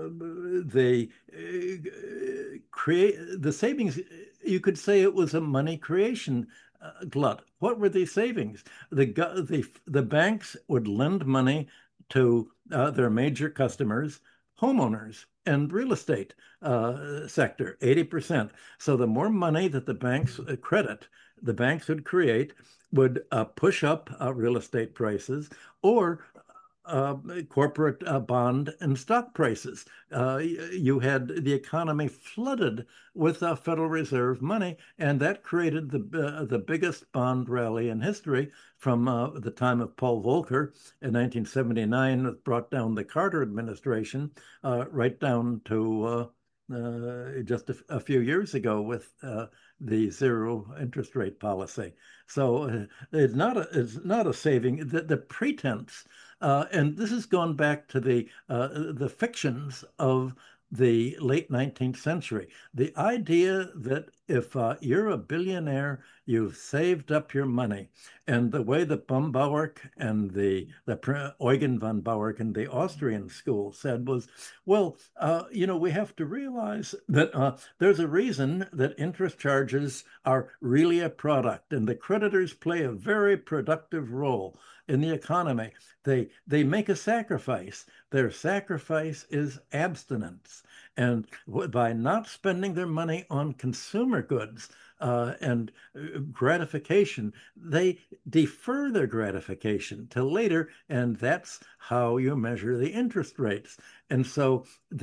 create the savings. You could say it was a money creation glut. What were these savings? The banks would lend money to their major customers, homeowners and real estate sector, 80%. So the more money that the banks the banks would create would push up real estate prices or corporate bond and stock prices. You had the economy flooded with Federal Reserve money, and that created the biggest bond rally in history from the time of Paul Volcker in 1979, that brought down the Carter administration, right down to just a few years ago with the zero interest rate policy. So it's not a saving. The pretense, and this has gone back to the fictions of the late 19th century. The idea that if you're a billionaire, you've saved up your money. And the way that Bauerk and the Eugen von Bauerk and the Austrian school said was, well, we have to realize that there's a reason that interest charges are really a product, and the creditors play a very productive role in the economy. They make a sacrifice. Their sacrifice is abstinence. And by not spending their money on consumer goods and gratification, they defer their gratification till later, and that's how you measure the interest rates. And so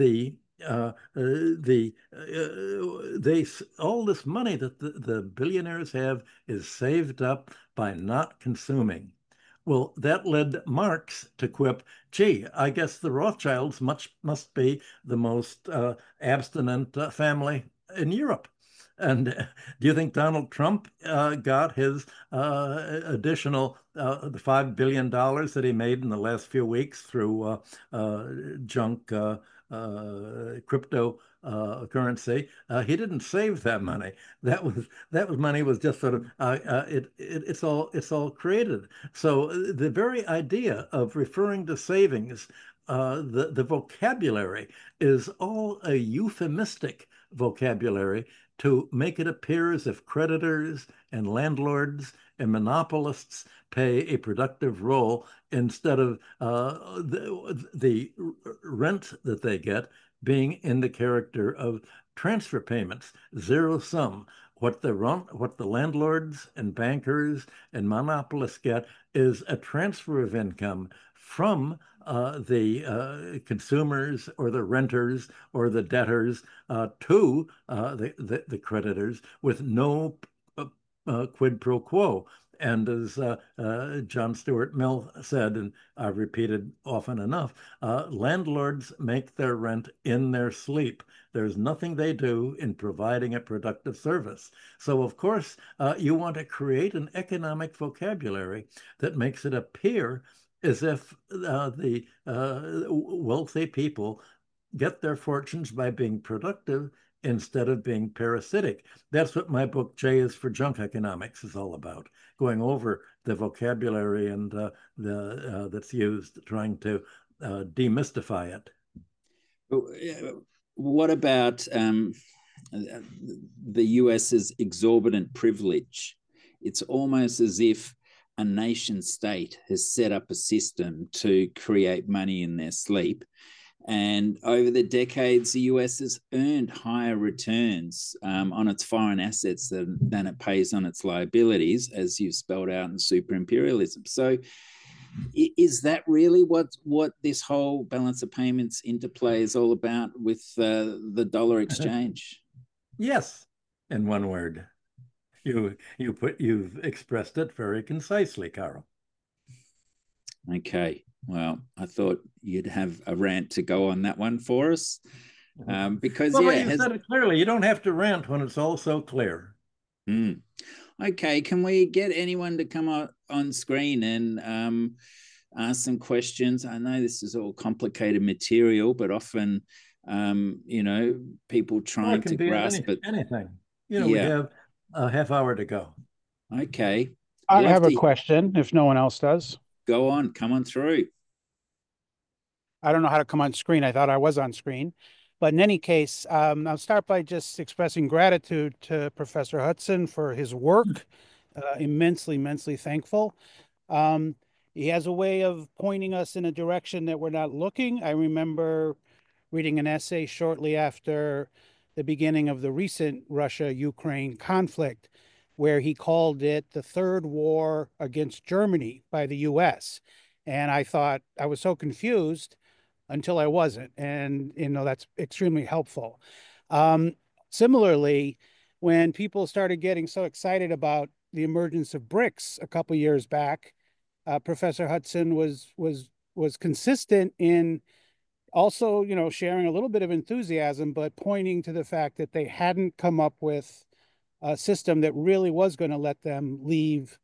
all this money that the billionaires have is saved up by not consuming. Well, that led Marx to quip, gee, I guess the Rothschilds must be the most abstinent family in Europe. And do you think Donald Trump got his additional the $5 billion that he made in the last few weeks through junk cryptocurrency? He didn't save that money. That money was just sort of it's all created. So the very idea of referring to savings, the vocabulary is all a euphemistic vocabulary to make it appear as if creditors and landlords and monopolists play a productive role instead of the rent that they get being in the character of transfer payments, zero sum. What the landlords and bankers and monopolists get is a transfer of income from the consumers or the renters or the debtors to the creditors with no quid pro quo. And as John Stuart Mill said, and I've repeated often enough, landlords make their rent in their sleep. There's nothing they do in providing a productive service. So, of course, you want to create an economic vocabulary that makes it appear as if the wealthy people get their fortunes by being productive instead of being parasitic. That's what my book, J is for Junk Economics, is all about, going over the vocabulary and that's used, trying to demystify it. What about the US's exorbitant privilege? It's almost as if a nation state has set up a system to create money in their sleep. And over the decades, the US has earned higher returns on its foreign assets than it pays on its liabilities, as you've spelled out in super imperialism. So is that really what this whole balance of payments interplay is all about with the dollar exchange? Yes, in one word. You've expressed it very concisely, Carl. Okay. Well, I thought you'd have a rant to go on that one for us, because you said it clearly. You don't have to rant when it's all so clear. Okay, can we get anyone to come on screen and ask some questions? I know this is all complicated material, but often, people trying to grasp it. Anything. We have a half hour to go. Okay. I have a question if no one else does. Go on, come on through. I don't know how to come on screen. I thought I was on screen. But in any case, I'll start by just expressing gratitude to Professor Hudson for his work. Immensely, immensely thankful. He has a way of pointing us in a direction that we're not looking. I remember reading an essay shortly after the beginning of the recent Russia-Ukraine conflict, where he called it the third war against Germany by the US. And I thought I was so confused until I wasn't. And, that's extremely helpful. Um, Similarly, when people started getting so excited about the emergence of BRICS a couple years back, Professor Hudson was consistent in also, sharing a little bit of enthusiasm, but pointing to the fact that they hadn't come up with a system that really was going to let them leave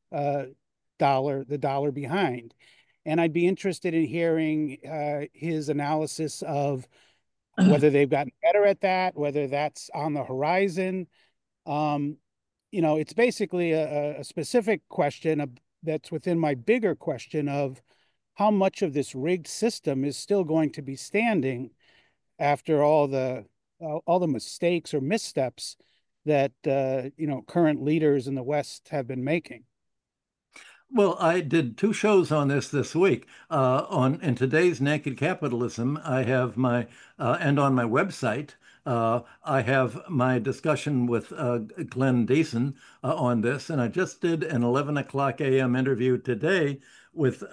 the dollar behind. And I'd be interested in hearing his analysis of whether they've gotten better at that, whether that's on the horizon. Um, it's basically a specific question that's within my bigger question of how much of this rigged system is still going to be standing after all the mistakes or missteps that current leaders in the West have been making. Well, I did two shows on this week. In today's Naked Capitalism, I have and on my website, I have my discussion with Glenn Deason on this, and I just did an 11 o'clock a.m. interview today with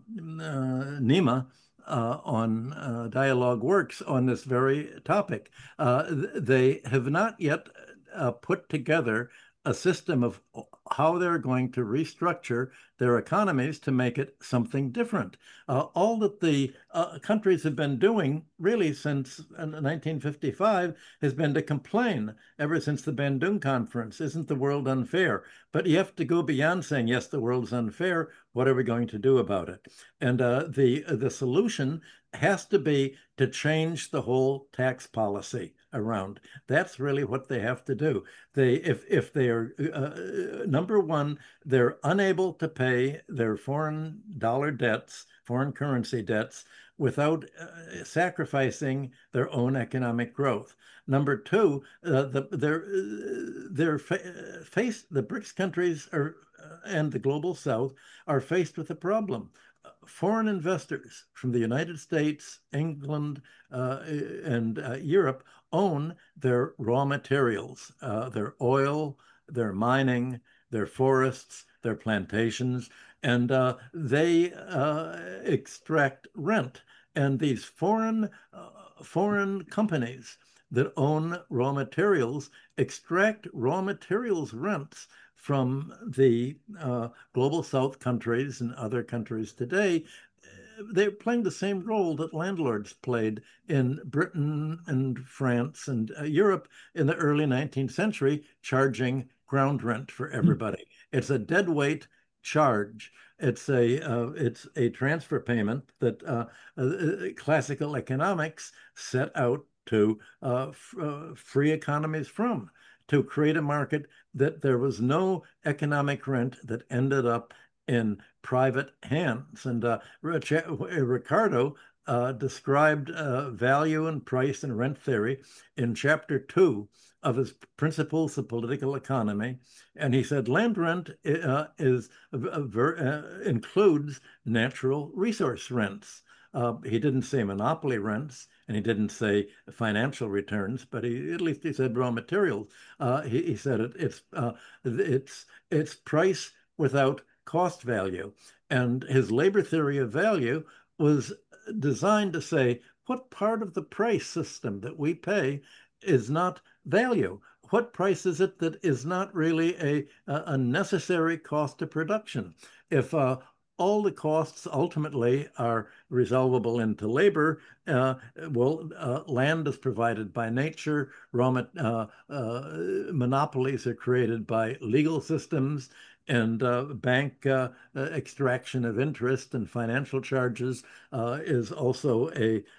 Nima on Dialogue Works on this very topic. They have not yet put together a system of how they're going to restructure their economies to make it something different. All that the countries have been doing really since 1955 has been to complain ever since the Bandung Conference. Isn't the world unfair? But you have to go beyond saying, yes, the world's unfair. What are we going to do about it? And the solution has to be to change the whole tax policy around. That's really what they have to do. If they are number one, they're unable to pay their foreign dollar debts, foreign currency debts, without sacrificing their own economic growth. Number two, the BRICS countries are and the global South are faced with a problem. Foreign investors from the United States, England, and Europe own their raw materials, their oil, their mining, their forests, their plantations, and they extract rent. And these foreign companies that own raw materials extract raw materials rents from the global South countries and other countries today. They're playing the same role that landlords played in Britain and France and Europe in the early 19th century, charging ground rent for everybody. It's a deadweight charge. It's a transfer payment that classical economics set out to free economies from, to create a market that there was no economic rent that ended up in private hands. And Ricardo described value and price and rent theory in chapter 2 of his Principles of Political Economy. And he said land rent includes natural resource rents. He didn't say monopoly rents, and he didn't say financial returns, but at least he said raw materials. He said it's price without cost value. And his labor theory of value was designed to say what part of the price system that we pay is not value. What price is it that is not really a necessary cost of production? If all the costs ultimately are resolvable into labor, land is provided by nature, monopolies are created by legal systems, and bank extraction of interest and financial charges is also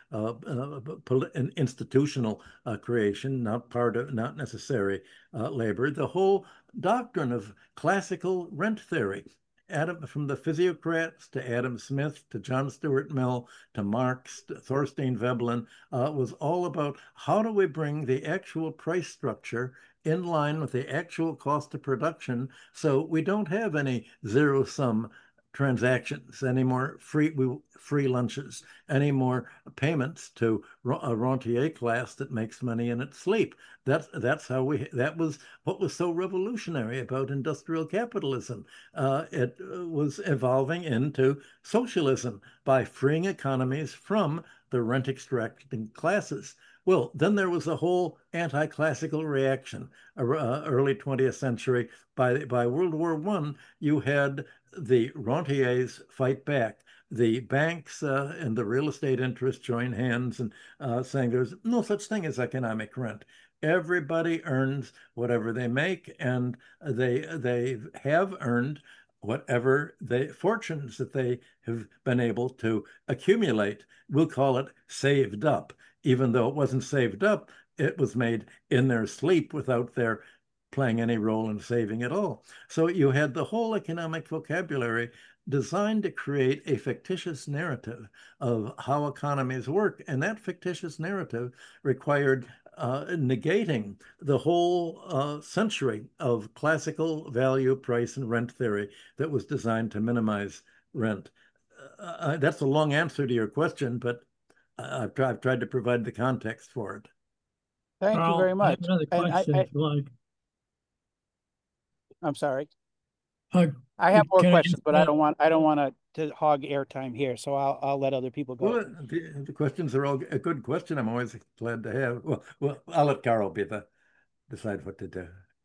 an institutional creation, not necessary labor. The whole doctrine of classical rent theory, from the physiocrats to Adam Smith to John Stuart Mill to Marx to Thorstein Veblen, was all about how do we bring the actual price structure in line with the actual cost of production, so we don't have any zero-sum transactions, any more free lunches, any more payments to a rentier class that makes money in its sleep. That was what was so revolutionary about industrial capitalism. It was evolving into socialism by freeing economies from the rent extracting classes. Well, then there was a whole anti-classical reaction, early 20th century. By World War I, you had the rentiers fight back. The banks and the real estate interests join hands and saying there's no such thing as economic rent. Everybody earns whatever they make, and they have earned whatever the fortunes that they have been able to accumulate. We'll call it saved up, even though it wasn't saved up. It was made in their sleep without their playing any role in saving at all. So you had the whole economic vocabulary designed to create a fictitious narrative of how economies work. And that fictitious narrative required negating the whole century of classical value, price, and rent theory that was designed to minimize rent. That's a long answer to your question, but I've tried to provide the context for it. Thank you very Carl, I have much. another And question if you like. I'm sorry. Uh, I have more can I questions, answer but I that? don't want to hog airtime here, so I'll let other people go. Well, the questions are all a good question. I'm always glad to have. Well, I'll let Carol decide what to do.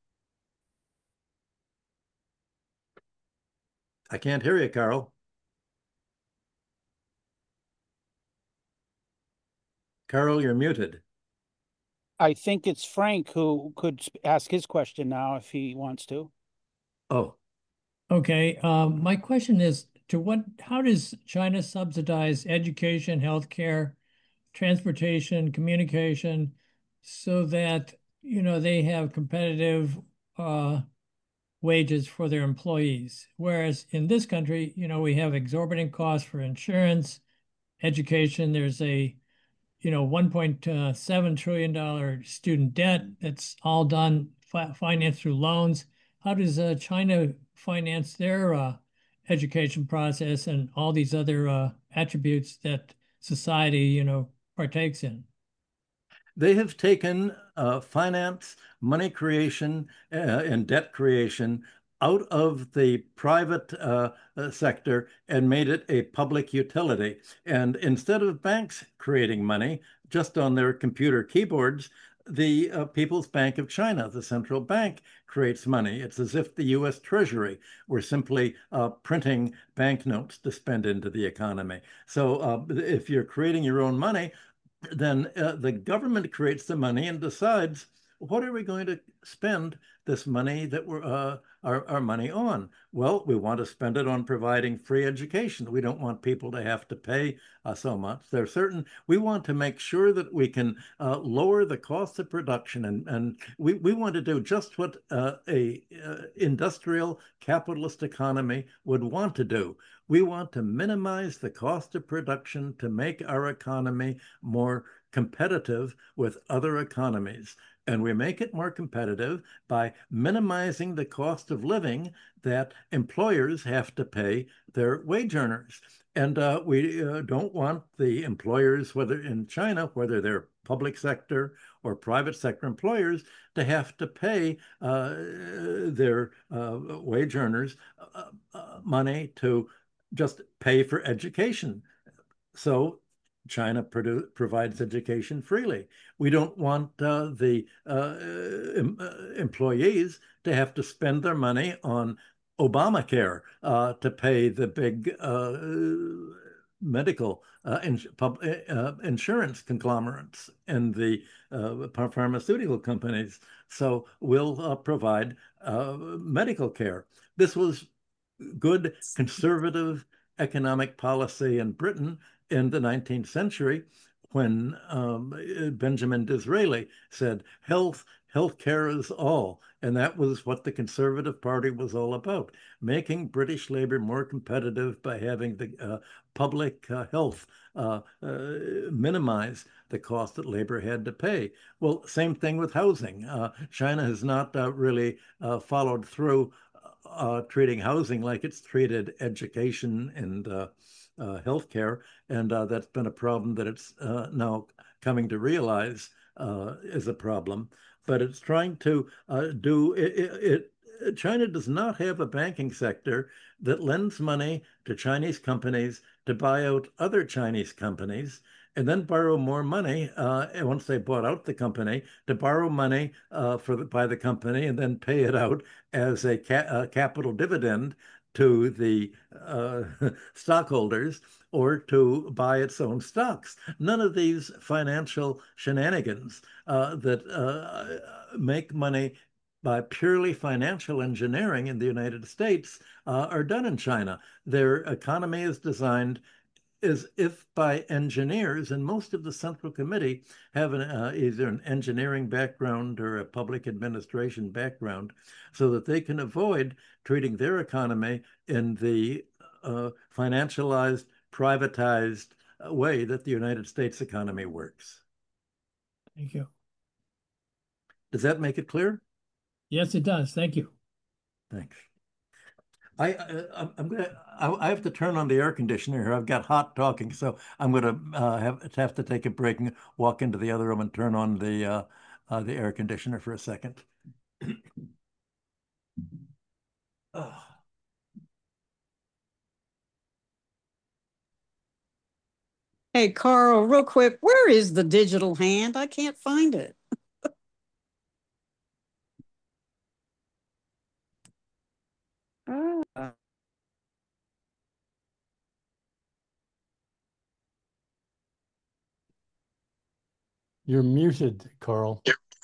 I can't hear you, Carol. Carol, you're muted. I think it's Frank who could ask his question now if he wants to. Oh, Okay. My question is how does China subsidize education, healthcare, transportation, communication, so that, they have competitive wages for their employees? Whereas in this country, we have exorbitant costs for insurance, education. There's a, $1.7 trillion student debt that's all done financed through loans. How does China finance their education process and all these other attributes that society, partakes in? they have taken finance, money creation, and debt creation out of the private sector and made it a public utility. And instead of banks creating money just on their computer keyboards, the People's Bank of China, the central bank, creates money. It's as if the US Treasury were simply printing banknotes to spend into the economy. So if you're creating your own money, then the government creates the money and decides what are we going to spend this money that we're our money on? Well, we want to spend it on providing free education. We don't want people to have to pay so much. We want to make sure that we can lower the cost of production, and we want to do just what a industrial capitalist economy would want to do. We want to minimize the cost of production to make our economy more competitive with other economies. And we make it more competitive by minimizing the cost of living that employers have to pay their wage earners. And we don't want the employers, whether in China, whether they're public sector or private sector employers, to have to pay their wage earners money to just pay for education. So China provides education freely. We don't want the employees to have to spend their money on Obamacare to pay the big medical insurance conglomerates and the pharmaceutical companies. So we'll provide medical care. This was good conservative economic policy in Britain in the 19th century when Benjamin Disraeli said, health care is all. And that was what the Conservative Party was all about, making British labor more competitive by having the public health minimize the cost that labor had to pay. Well, same thing with housing. China has not really followed through treating housing like it's treated education and healthcare, and that's been a problem that it's now coming to realize is a problem. But it's trying to do it. China does not have a banking sector that lends money to Chinese companies to buy out other Chinese companies and then borrow more money once they bought out the company to borrow money by the company and then pay it out as a capital dividend to the stockholders or to buy its own stocks. None of these financial shenanigans that make money by purely financial engineering in the United States are done in China. Their economy is designed as if by engineers, and most of the Central Committee have either an engineering background or a public administration background, so that they can avoid treating their economy in the financialized, privatized way that the United States economy works. Thank you. Does that make it clear? Yes, it does. Thank you. Thanks. I have to turn on the air conditioner here. I've got hot talking, so I'm gonna have to take a break and walk into the other room and turn on the air conditioner for a second. Hey, Carl, real quick, where is the digital hand? I can't find it. You're muted, Carl.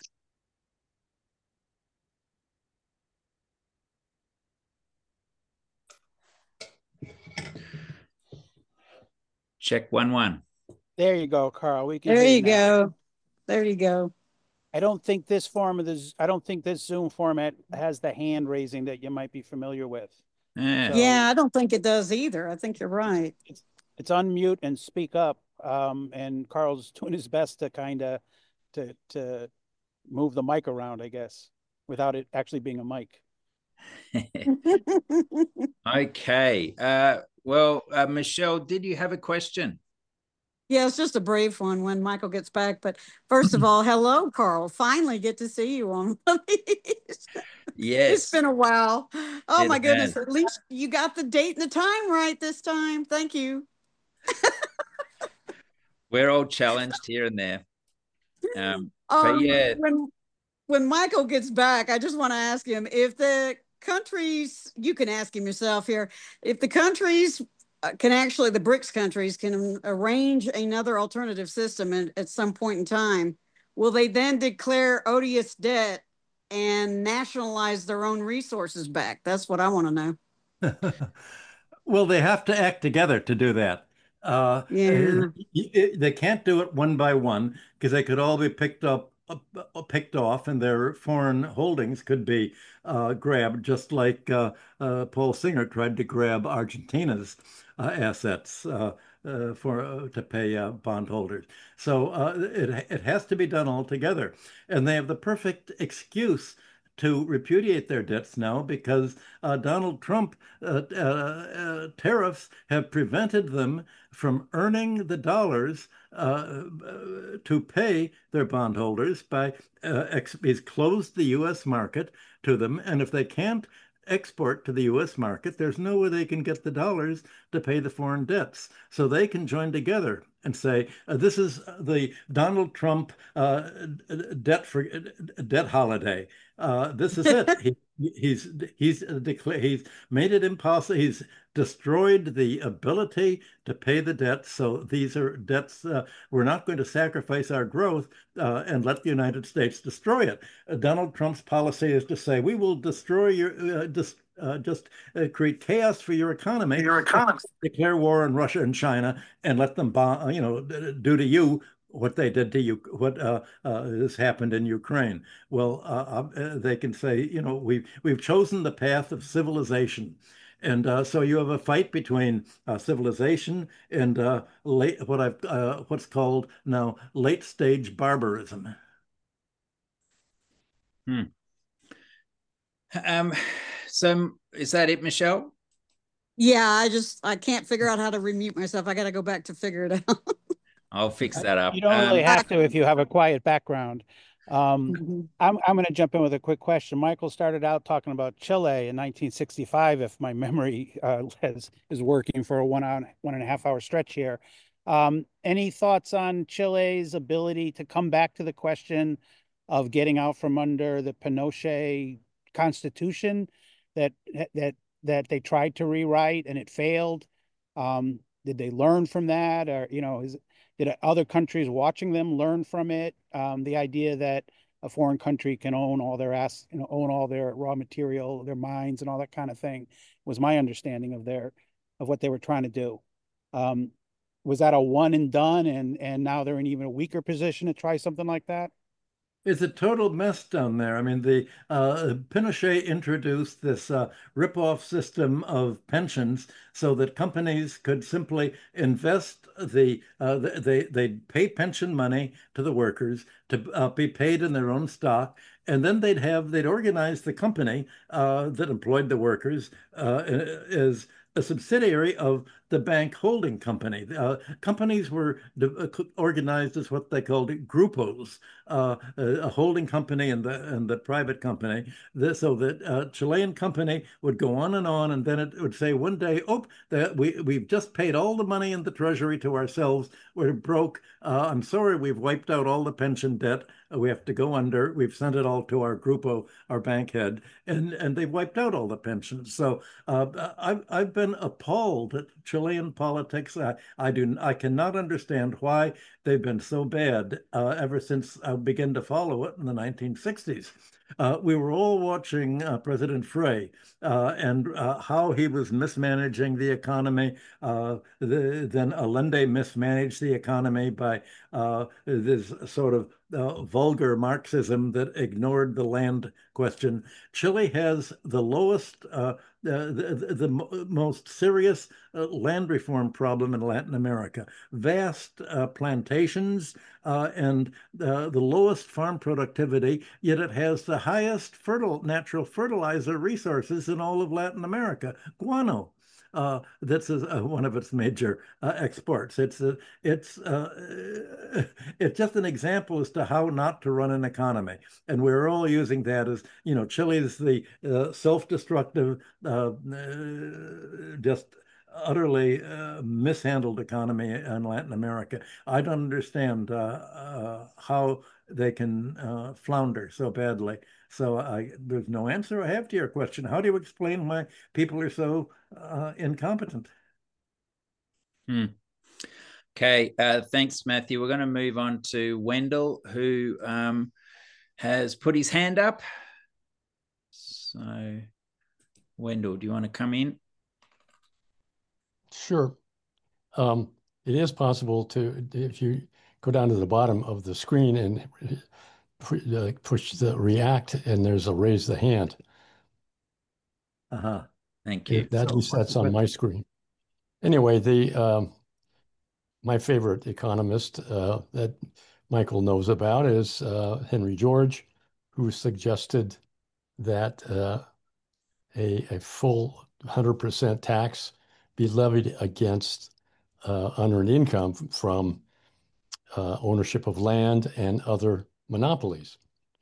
Check 1-1. There you go, Carl. We can There hear you now. go. There you go. I don't think this Zoom format has the hand raising that you might be familiar with. Yeah. So Yeah, I don't think it does either. I think you're right. it's unmute and speak up. And Carl's doing his best to kind of to move the mic around, I guess, without it actually being a mic. Okay. Well, Michelle, did you have a question? Yeah, it's just a brief one when Michael gets back. But first of all, hello, Carl. Finally get to see you on one of these. Yes. It's been a while. Oh, my goodness. has. At least you got the date and the time right this time. Thank you. We're all challenged here and there. But yeah. When Michael gets back, I just want to ask him if the countries, you can ask him yourself here, if the countries can actually, the BRICS countries can arrange another alternative system at some point in time, will they then declare odious debt and nationalize their own resources back? That's what I want to know. Well, they have to act together to do that. Yeah. They can't do it one by one because they could all be picked off, and their foreign holdings could be grabbed, just like Paul Singer tried to grab Argentina's assets to pay bondholders. So it has to be done all together, and they have the perfect excuse to repudiate their debts now because Donald Trump tariffs have prevented them from earning the dollars to pay their bondholders by he's closed the U.S. market to them, and if they can't export to the U.S. market, there's no way they can get the dollars to pay the foreign debts. So they can join together and say, this is the Donald Trump debt holiday. This is it. He's made it impossible. He's destroyed the ability to pay the debts. So these are debts. We're not going to sacrifice our growth and let the United States destroy it. Donald Trump's policy is to say, we will destroy your just create chaos for your economy. Declare war on Russia and China and let them do to you what they did to you, what has happened in Ukraine. Well, they can say, we've chosen the path of civilization. And so you have a fight between civilization and what's called now late stage barbarism. So is that it, Michelle? Yeah, I can't figure out how to remute myself. I got to go back to figure it out. I'll fix that up. You don't really have to if you have a quiet background. Mhm. I'm going to jump in with a quick question. Michael started out talking about Chile in 1965, if my memory is working for a 1.5 hour stretch here. Any thoughts on Chile's ability to come back to the question of getting out from under the Pinochet constitution that that they tried to rewrite and it failed? Did they learn from that, or did other countries watching them learn from it? The idea that a foreign country can own all their own all their raw material, their mines, and all that kind of thing was my understanding of what they were trying to do. Was that a one and done, and now they're in even a weaker position to try something like that? It's a total mess down there. I mean, the Pinochet introduced this rip-off system of pensions so that companies could simply invest they'd pay pension money to the workers to be paid in their own stock, and then they'd organize the company that employed the workers as a subsidiary of the bank holding company. Companies were organized as what they called grupos, a holding company and the private company, so that Chilean company would go on, and then it would say one day, "Oh, we've just paid all the money in the treasury to ourselves. We're broke. I'm sorry, we've wiped out all the pension debt. We have to go under. We've sent it all to our grupo, our bank head, and they've wiped out all the pensions." So I've been appalled at Chilean politics. I cannot understand why they've been so bad ever since I began to follow it in the 1960s. We were all watching President Frey and how he was mismanaging the economy. Then Allende mismanaged the economy by this sort of vulgar Marxism that ignored the land question. Chile has the lowest, the most serious land reform problem in Latin America. Vast plantations and the lowest farm productivity, yet it has the highest natural fertilizer resources in all of Latin America, guano. That's one of its major exports. It's just an example as to how not to run an economy, and we're all using that as Chile is the self-destructive, just utterly mishandled economy in Latin America. I don't understand how they can flounder so badly. So there's no answer I have to your question. How do you explain why people are so incompetent? Okay, thanks, Matthew. We're going to move on to Wendell, who has put his hand up. So, Wendell, do you want to come in? Sure. It is possible to, if you go down to the bottom of the screen and push the react, and there's a raise the hand. Thank you. At least that's on my screen. Anyway, my favorite economist that Michael knows about is Henry George, who suggested that a full 100% tax be levied against unearned income from ownership of land and other monopolies.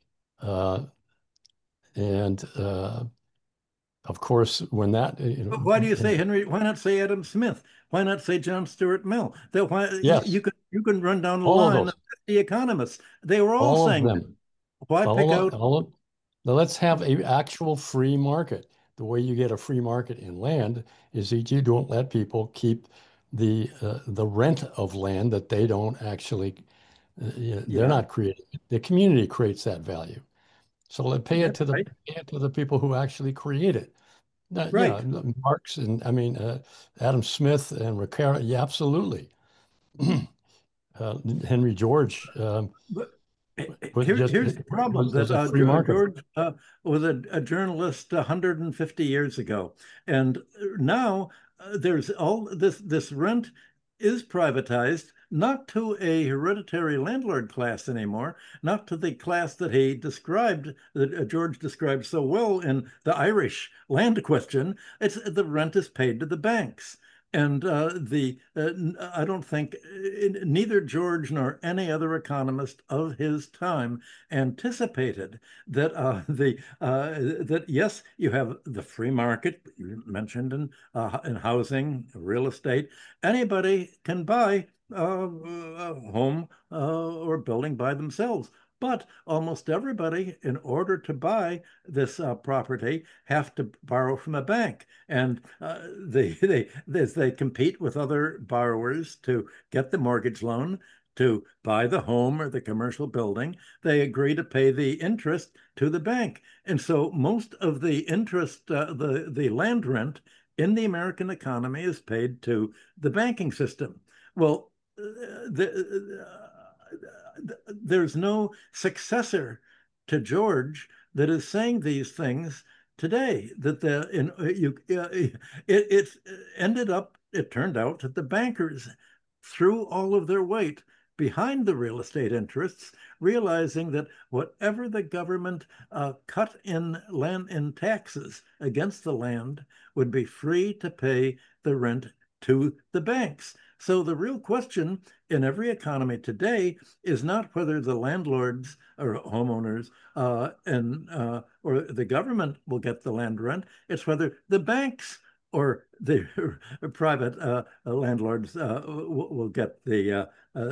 Of course, when that But why do you say Henry? Why not say Adam Smith? Why not say John Stuart Mill? Yes. You can run down the all line of the economists. They were all saying of them. Why pick out? Now let's have an actual free market. The way you get a free market in land is that you don't let people keep the rent of land that they don't actually. They're not creating it. The community creates that value. So let pay it to the people who actually create it. Right. Marx and Adam Smith and Ricardo. Yeah, absolutely. Henry George. Here's the problem: that George was a journalist 150 years ago, and now there's all this rent is privatized not to a hereditary landlord class anymore, not to the class that he described, that George described so well in the Irish land question. It's the rent is paid to the banks. And I don't think neither George nor any other economist of his time anticipated that that yes, you have the free market you mentioned in housing, real estate. Anybody can buy a home or building by themselves. But almost everybody, in order to buy this property, have to borrow from a bank, and they compete with other borrowers to get the mortgage loan to buy the home or the commercial building. They agree to pay the interest to the bank, and so most of the interest, the land rent in the American economy, is paid to the banking system. Well, there's no successor to George that is saying these things today. That it ended up. It turned out that the bankers threw all of their weight behind the real estate interests, realizing that whatever the government cut in land in taxes against the land would be free to pay the rent to the banks. So the real question in every economy today is not whether the landlords or homeowners or the government will get the land rent. It's whether the banks or the private landlords will get the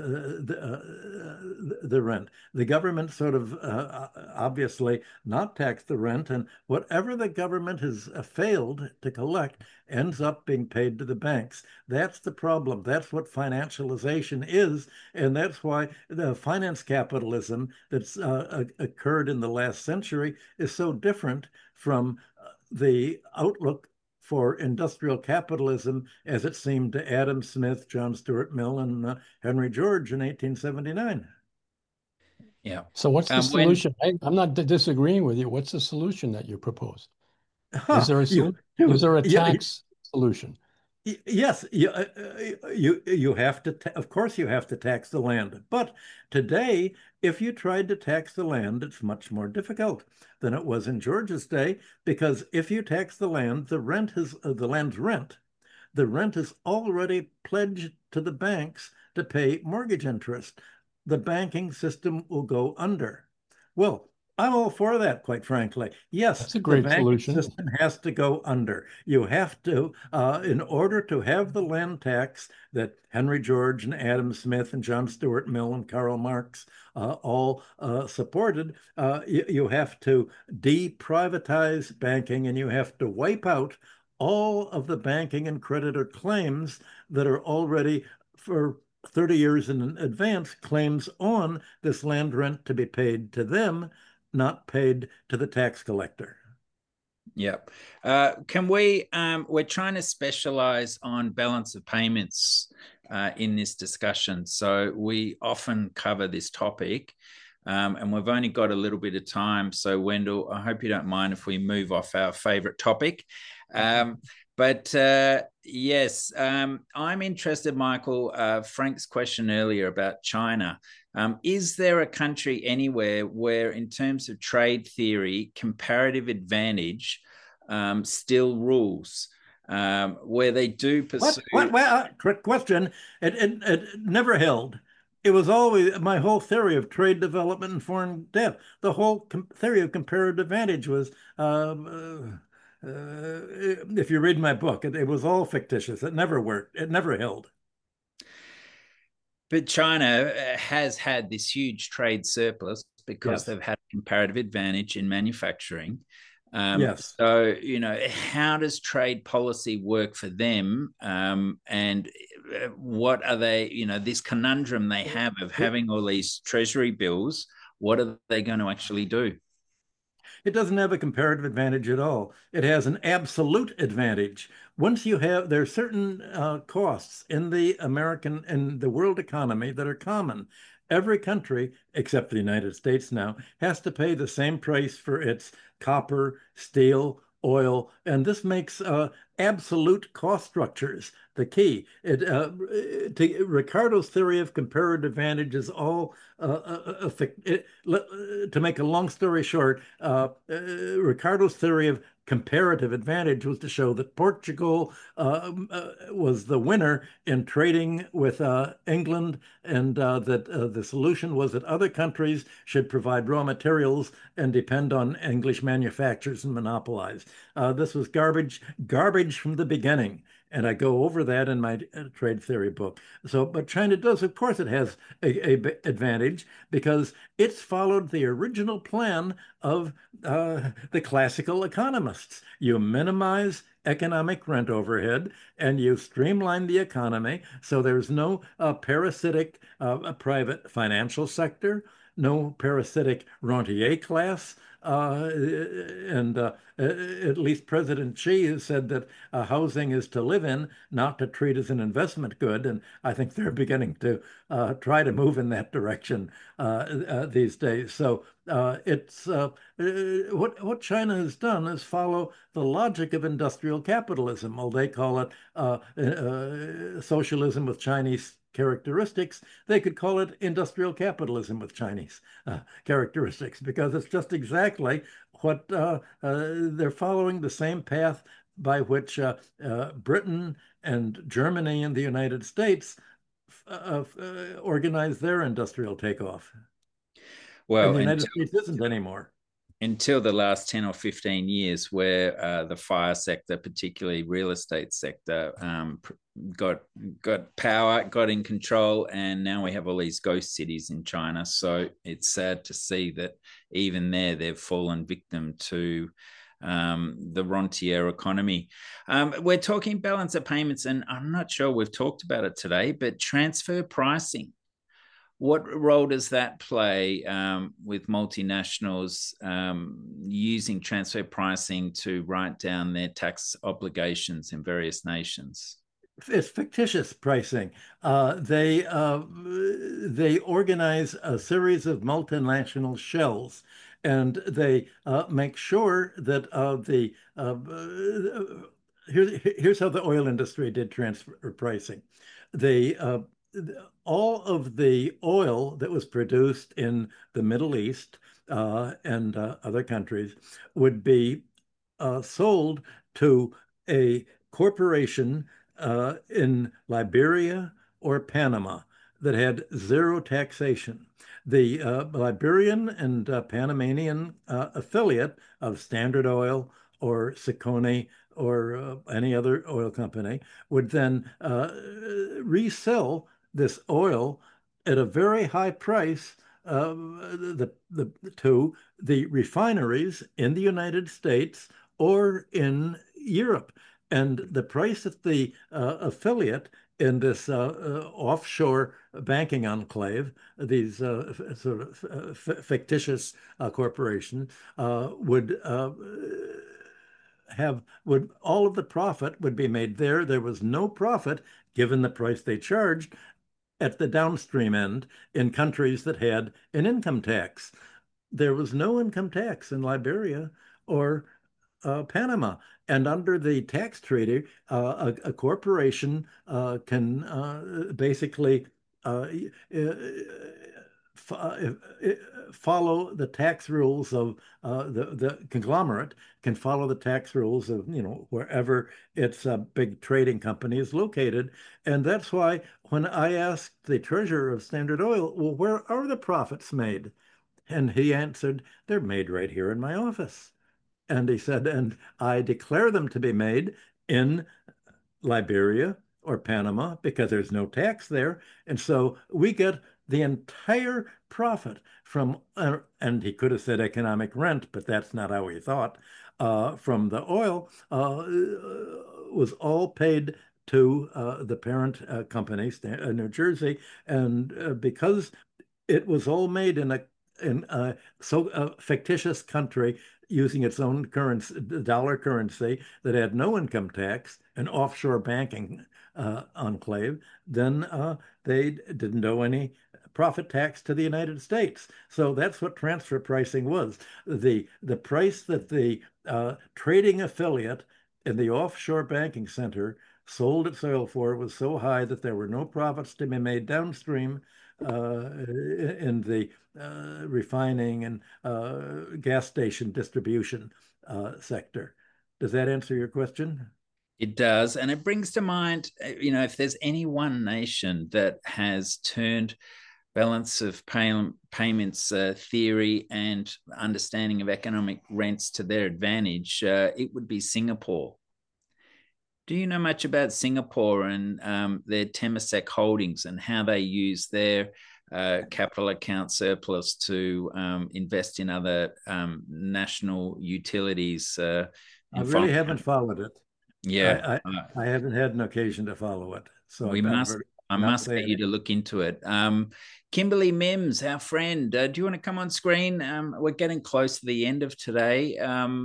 rent. The government sort of obviously not tax the rent, and whatever the government has failed to collect ends up being paid to the banks. That's the problem. That's what financialization is, and that's why the finance capitalism that's occurred in the last century is so different from the outlook for industrial capitalism as it seemed to Adam Smith, John Stuart Mill, and Henry George in 1879. Yeah. So what's the solution? I'm not disagreeing with you. What's the solution that you propose? Is there a tax solution? Yes, you have to, of course you have to tax the land. But today, if you tried to tax the land, it's much more difficult than it was in George's day, because if you tax the land, the land's rent, the rent is already pledged to the banks to pay mortgage interest. The banking system will go under. Well, I'm all for that, quite frankly. Yes, that's a great the banking solution. system has to go under. You have to, in order to have the land tax that Henry George and Adam Smith and John Stuart Mill and Karl Marx all supported, you have to deprivatize banking, and you have to wipe out all of the banking and creditor claims that are already for 30 years in advance claims on this land rent to be paid to them, not paid to the tax collector. Yep. Can we, we're trying to specialize on balance of payments in this discussion. So we often cover this topic and we've only got a little bit of time. So Wendell, I hope you don't mind if we move off our favorite topic. But yes, I'm interested, Michael, Frank's question earlier about China. Is there a country anywhere where, in terms of trade theory, comparative advantage still rules, where they do pursue? Well, quick question. It never held. It was always my whole theory of trade development and foreign debt. The whole theory of comparative advantage was. If you read my book, it was all fictitious. It never worked. It never held. But China has had this huge trade surplus because they've had a comparative advantage in manufacturing. Yes. So, how does trade policy work for them? And what are they, this conundrum they have of having all these treasury bills, what are they going to actually do? It doesn't have a comparative advantage at all. It has an absolute advantage. Once you have, there are certain costs in the American and the world economy that are common. Every country, except the United States now, has to pay the same price for its copper, steel, oil, and this makes absolute cost structures the key. Ricardo's theory of comparative advantage is all to make a long story short, Ricardo's theory of comparative advantage was to show that Portugal was the winner in trading with England, and that the solution was that other countries should provide raw materials and depend on English manufacturers and monopolize. This was garbage from the beginning. And I go over that in my trade theory book. But China does, of course, it has a advantage because it's followed the original plan of the classical economists. You minimize economic rent overhead and you streamline the economy so there's no parasitic private financial sector, no parasitic rentier class. And at least President Xi has said that housing is to live in, not to treat as an investment good. And I think they're beginning to try to move in that direction these days. So what China has done is follow the logic of industrial capitalism. Well, they call it socialism with Chinese characteristics. They could call it industrial capitalism with Chinese characteristics, because it's just exactly what they're following the same path by which Britain and Germany and the United States organize their industrial takeoff. Well, and the United States isn't anymore. Until the last 10 or 15 years, where the fire sector, particularly real estate sector, got power, got in control, and now we have all these ghost cities in China. So it's sad to see that even there they've fallen victim to the rentier economy. We're talking balance of payments, and I'm not sure we've talked about it today, but transfer pricing. What role does that play with multinationals using transfer pricing to write down their tax obligations in various nations? It's fictitious pricing. They organize a series of multinational shells, and they make sure that here's how the oil industry did transfer pricing. They all of the oil that was produced in the Middle East and other countries would be sold to a corporation in Liberia or Panama that had zero taxation. The Liberian and Panamanian affiliate of Standard Oil or Sicony or any other oil company would then resell this oil at a very high price to the refineries in the United States or in Europe. And the price that the affiliate in this offshore banking enclave, these sort of fictitious corporations, would all of the profit would be made there. There was no profit, given the price they charged, at the downstream end in countries that had an income tax. There was no income tax in Liberia or Panama. And under the tax treaty, a corporation can basically follow the tax rules of the conglomerate, can follow the tax rules of, wherever its big trading company is located. And that's why when I asked the treasurer of Standard Oil, well, where are the profits made? And he answered, they're made right here in my office. And he said, and I declare them to be made in Liberia or Panama because there's no tax there. And so we get the entire profit from, and he could have said economic rent, but that's not how he thought, from the oil was all paid to the parent company, New Jersey. And because it was all made in a fictitious country using its own currency, dollar currency that had no income tax, an offshore banking enclave, then they didn't owe any profit tax to the United States. So that's what transfer pricing was. The price that the trading affiliate in the offshore banking center sold its oil for was so high that there were no profits to be made downstream in the refining and gas station distribution sector. Does that answer your question? It does. And it brings to mind, if there's any one nation that has turned balance of payments theory and understanding of economic rents to their advantage, it would be Singapore. Do you know much about Singapore and their Temasek holdings and how they use their capital account surplus to invest in other national utilities? I really haven't followed it. Yeah, I haven't had an occasion to follow it. So I must get you to look into it. Kimberly Mims, our friend, do you want to come on screen? We're getting close to the end of today.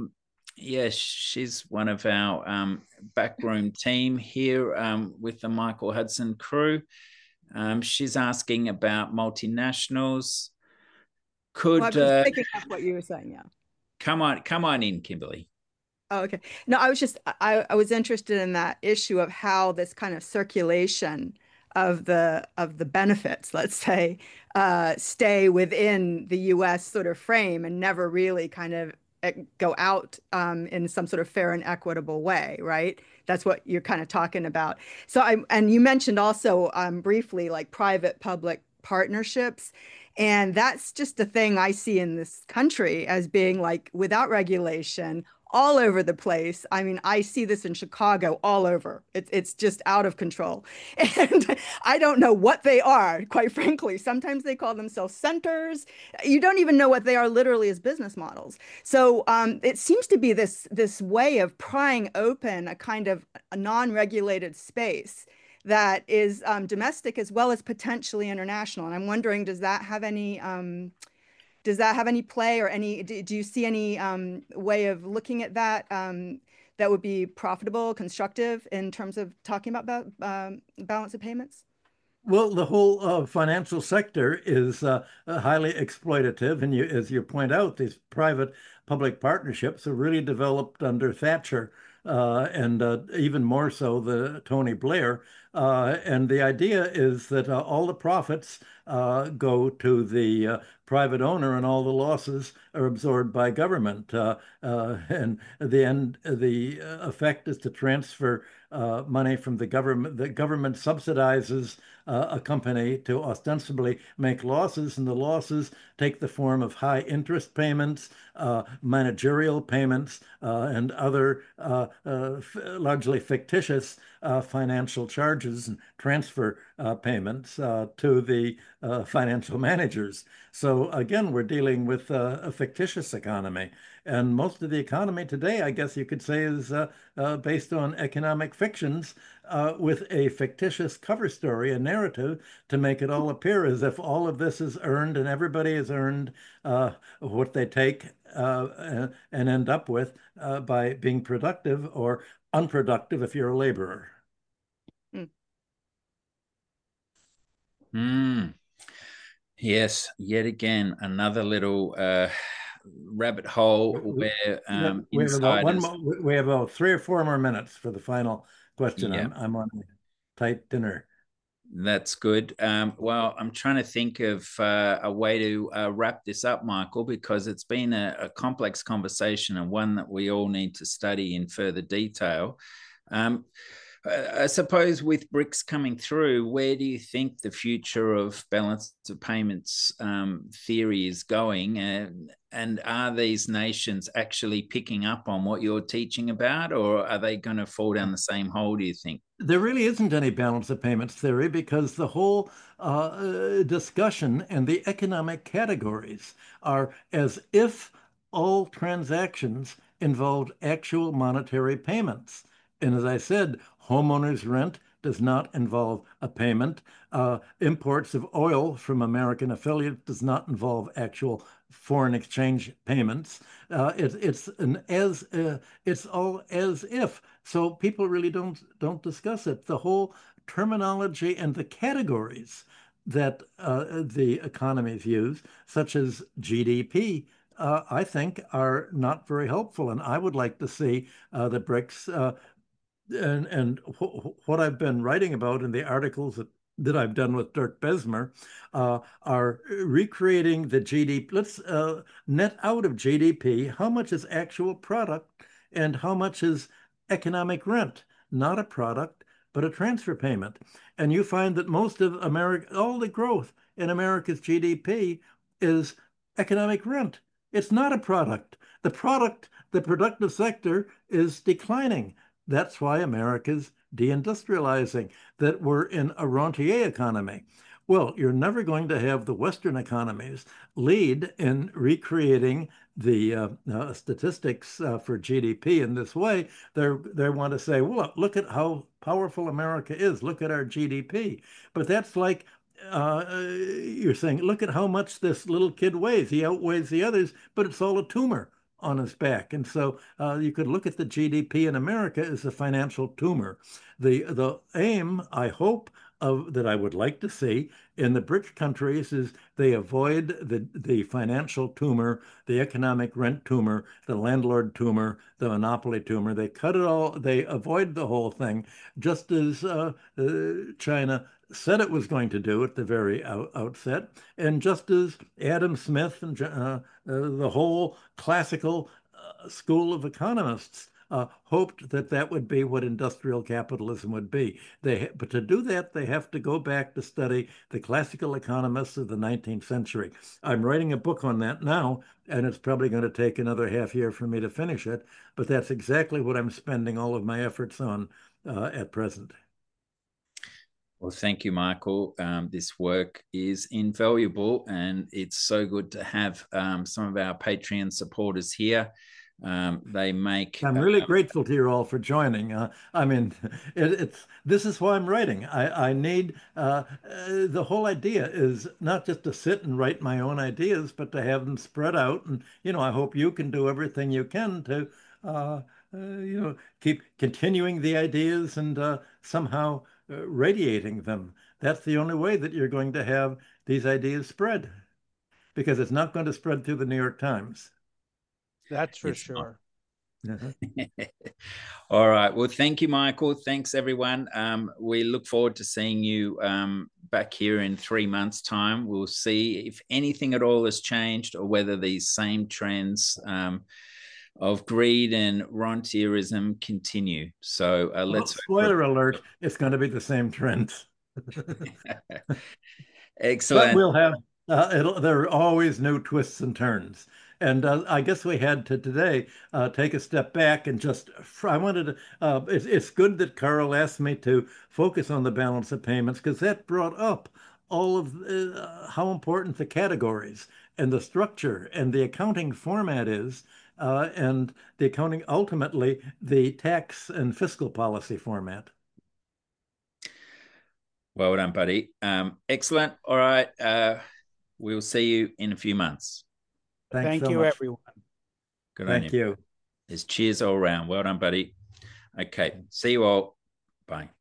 Yes, she's one of our backroom team here with the Michael Hudson crew. She's asking about multinationals. Well, I'm just picking up what you were saying, yeah. Come on in, Kimberly. Oh, okay. No, I was interested in that issue of how this kind of circulation of the benefits, let's say, stay within the U.S. sort of frame and never really kind of go out in some sort of fair and equitable way, right? That's what you're kind of talking about. So and you mentioned also briefly like private-public partnerships. And that's just a thing I see in this country as being like without regulation, all over the place. I mean, I see this in Chicago all over. It's just out of control. And I don't know what they are, quite frankly. Sometimes they call themselves centers. You don't even know what they are literally as business models. So it seems to be this way of prying open a kind of a non-regulated space that is domestic as well as potentially international. And I'm wondering, does that have any play or do you see any way of looking at that that would be profitable, constructive in terms of talking about balance of payments? Well, the whole financial sector is highly exploitative. And as you point out, these private-public partnerships are really developed under Thatcher and even more so the Tony Blair. And the idea is that all the profits go to the private owner and all the losses are absorbed by government. And the effect is to transfer money from the government. The government subsidizes a company to ostensibly make losses, and the losses take the form of high interest payments, managerial payments, and other largely fictitious financial charges and transfer payments to the financial managers. So again, we're dealing with a fictitious economy. And most of the economy today, I guess you could say, is based on economic fictions with a fictitious cover story, a narrative, to make it all appear as if all of this is earned and everybody has earned what they take and end up with by being productive or unproductive if you're a laborer. Yes, yet again, another little rabbit hole where we have about 3 or 4 more minutes for the final question. Yeah. I'm on a tight dinner. That's good. Well, I'm trying to think of a way to wrap this up, Michael, because it's been a complex conversation and one that we all need to study in further detail. I suppose with BRICS coming through, where do you think the future of balance of payments theory is going? And are these nations actually picking up on what you're teaching about, or are they going to fall down the same hole, do you think? There really isn't any balance of payments theory because the whole discussion and the economic categories are as if all transactions involved actual monetary payments. And as I said, homeowners' rent does not involve a payment. Imports of oil from American affiliates does not involve actual foreign exchange payments. It's all as if. So people really don't discuss it. The whole terminology and the categories that the economies use, such as GDP, I think are not very helpful. And I would like to see the BRICS and what I've been writing about in the articles that I've done with Dirk Besmer are recreating the GDP. Let's net out of GDP how much is actual product and how much is economic rent, not a product, but a transfer payment. And you find that most of America, all the growth in America's GDP is economic rent. It's not a product. The productive sector is declining. That's why America's deindustrializing, that we're in a rentier economy. Well, you're never going to have the Western economies lead in recreating the statistics for GDP in this way. They want to say, well, look at how powerful America is. Look at our GDP. But that's like you're saying, look at how much this little kid weighs. He outweighs the others, but it's all a tumor on his back. And so you could look at the GDP in America as a financial tumor. The aim, I hope, that I would like to see in the BRICS countries is they avoid the financial tumor, the economic rent tumor, the landlord tumor, the monopoly tumor. They cut it all, they avoid the whole thing, just as China said it was going to do at the very outset, and just as Adam Smith and the whole classical school of economists hoped that that would be what industrial capitalism would be. But to do that, they have to go back to study the classical economists of the 19th century. I'm writing a book on that now, and it's probably going to take another half year for me to finish it, but that's exactly what I'm spending all of my efforts on at present. Well, thank you, Michael. This work is invaluable, and it's so good to have some of our Patreon supporters here. They make. I'm really grateful to you all for joining. I mean, this is why I'm writing. I need the whole idea is not just to sit and write my own ideas, but to have them spread out. And I hope you can do everything you can to keep continuing the ideas and somehow radiating them. That's the only way that you're going to have these ideas spread, because it's not going to spread through the New York Times. That's for sure. All right. Well, thank you, Michael. Thanks, everyone. We look forward to seeing you back here in 3 months' time. We'll see if anything at all has changed, or whether these same trends of greed and rentierism continue. So let's spoiler alert, it's going to be the same trends. Excellent. But we'll have there are always new twists and turns. And I guess we had to today take a step back and I wanted to, it's good that Carl asked me to focus on the balance of payments, because that brought up all of how important the categories and the structure and the accounting format is, and the accounting, ultimately, the tax and fiscal policy format. Well done, buddy. Excellent. All right. We'll see you in a few months. Thank you, everyone. Good on you. Thank you. There's cheers all around. Well done, buddy. Okay. See you all. Bye.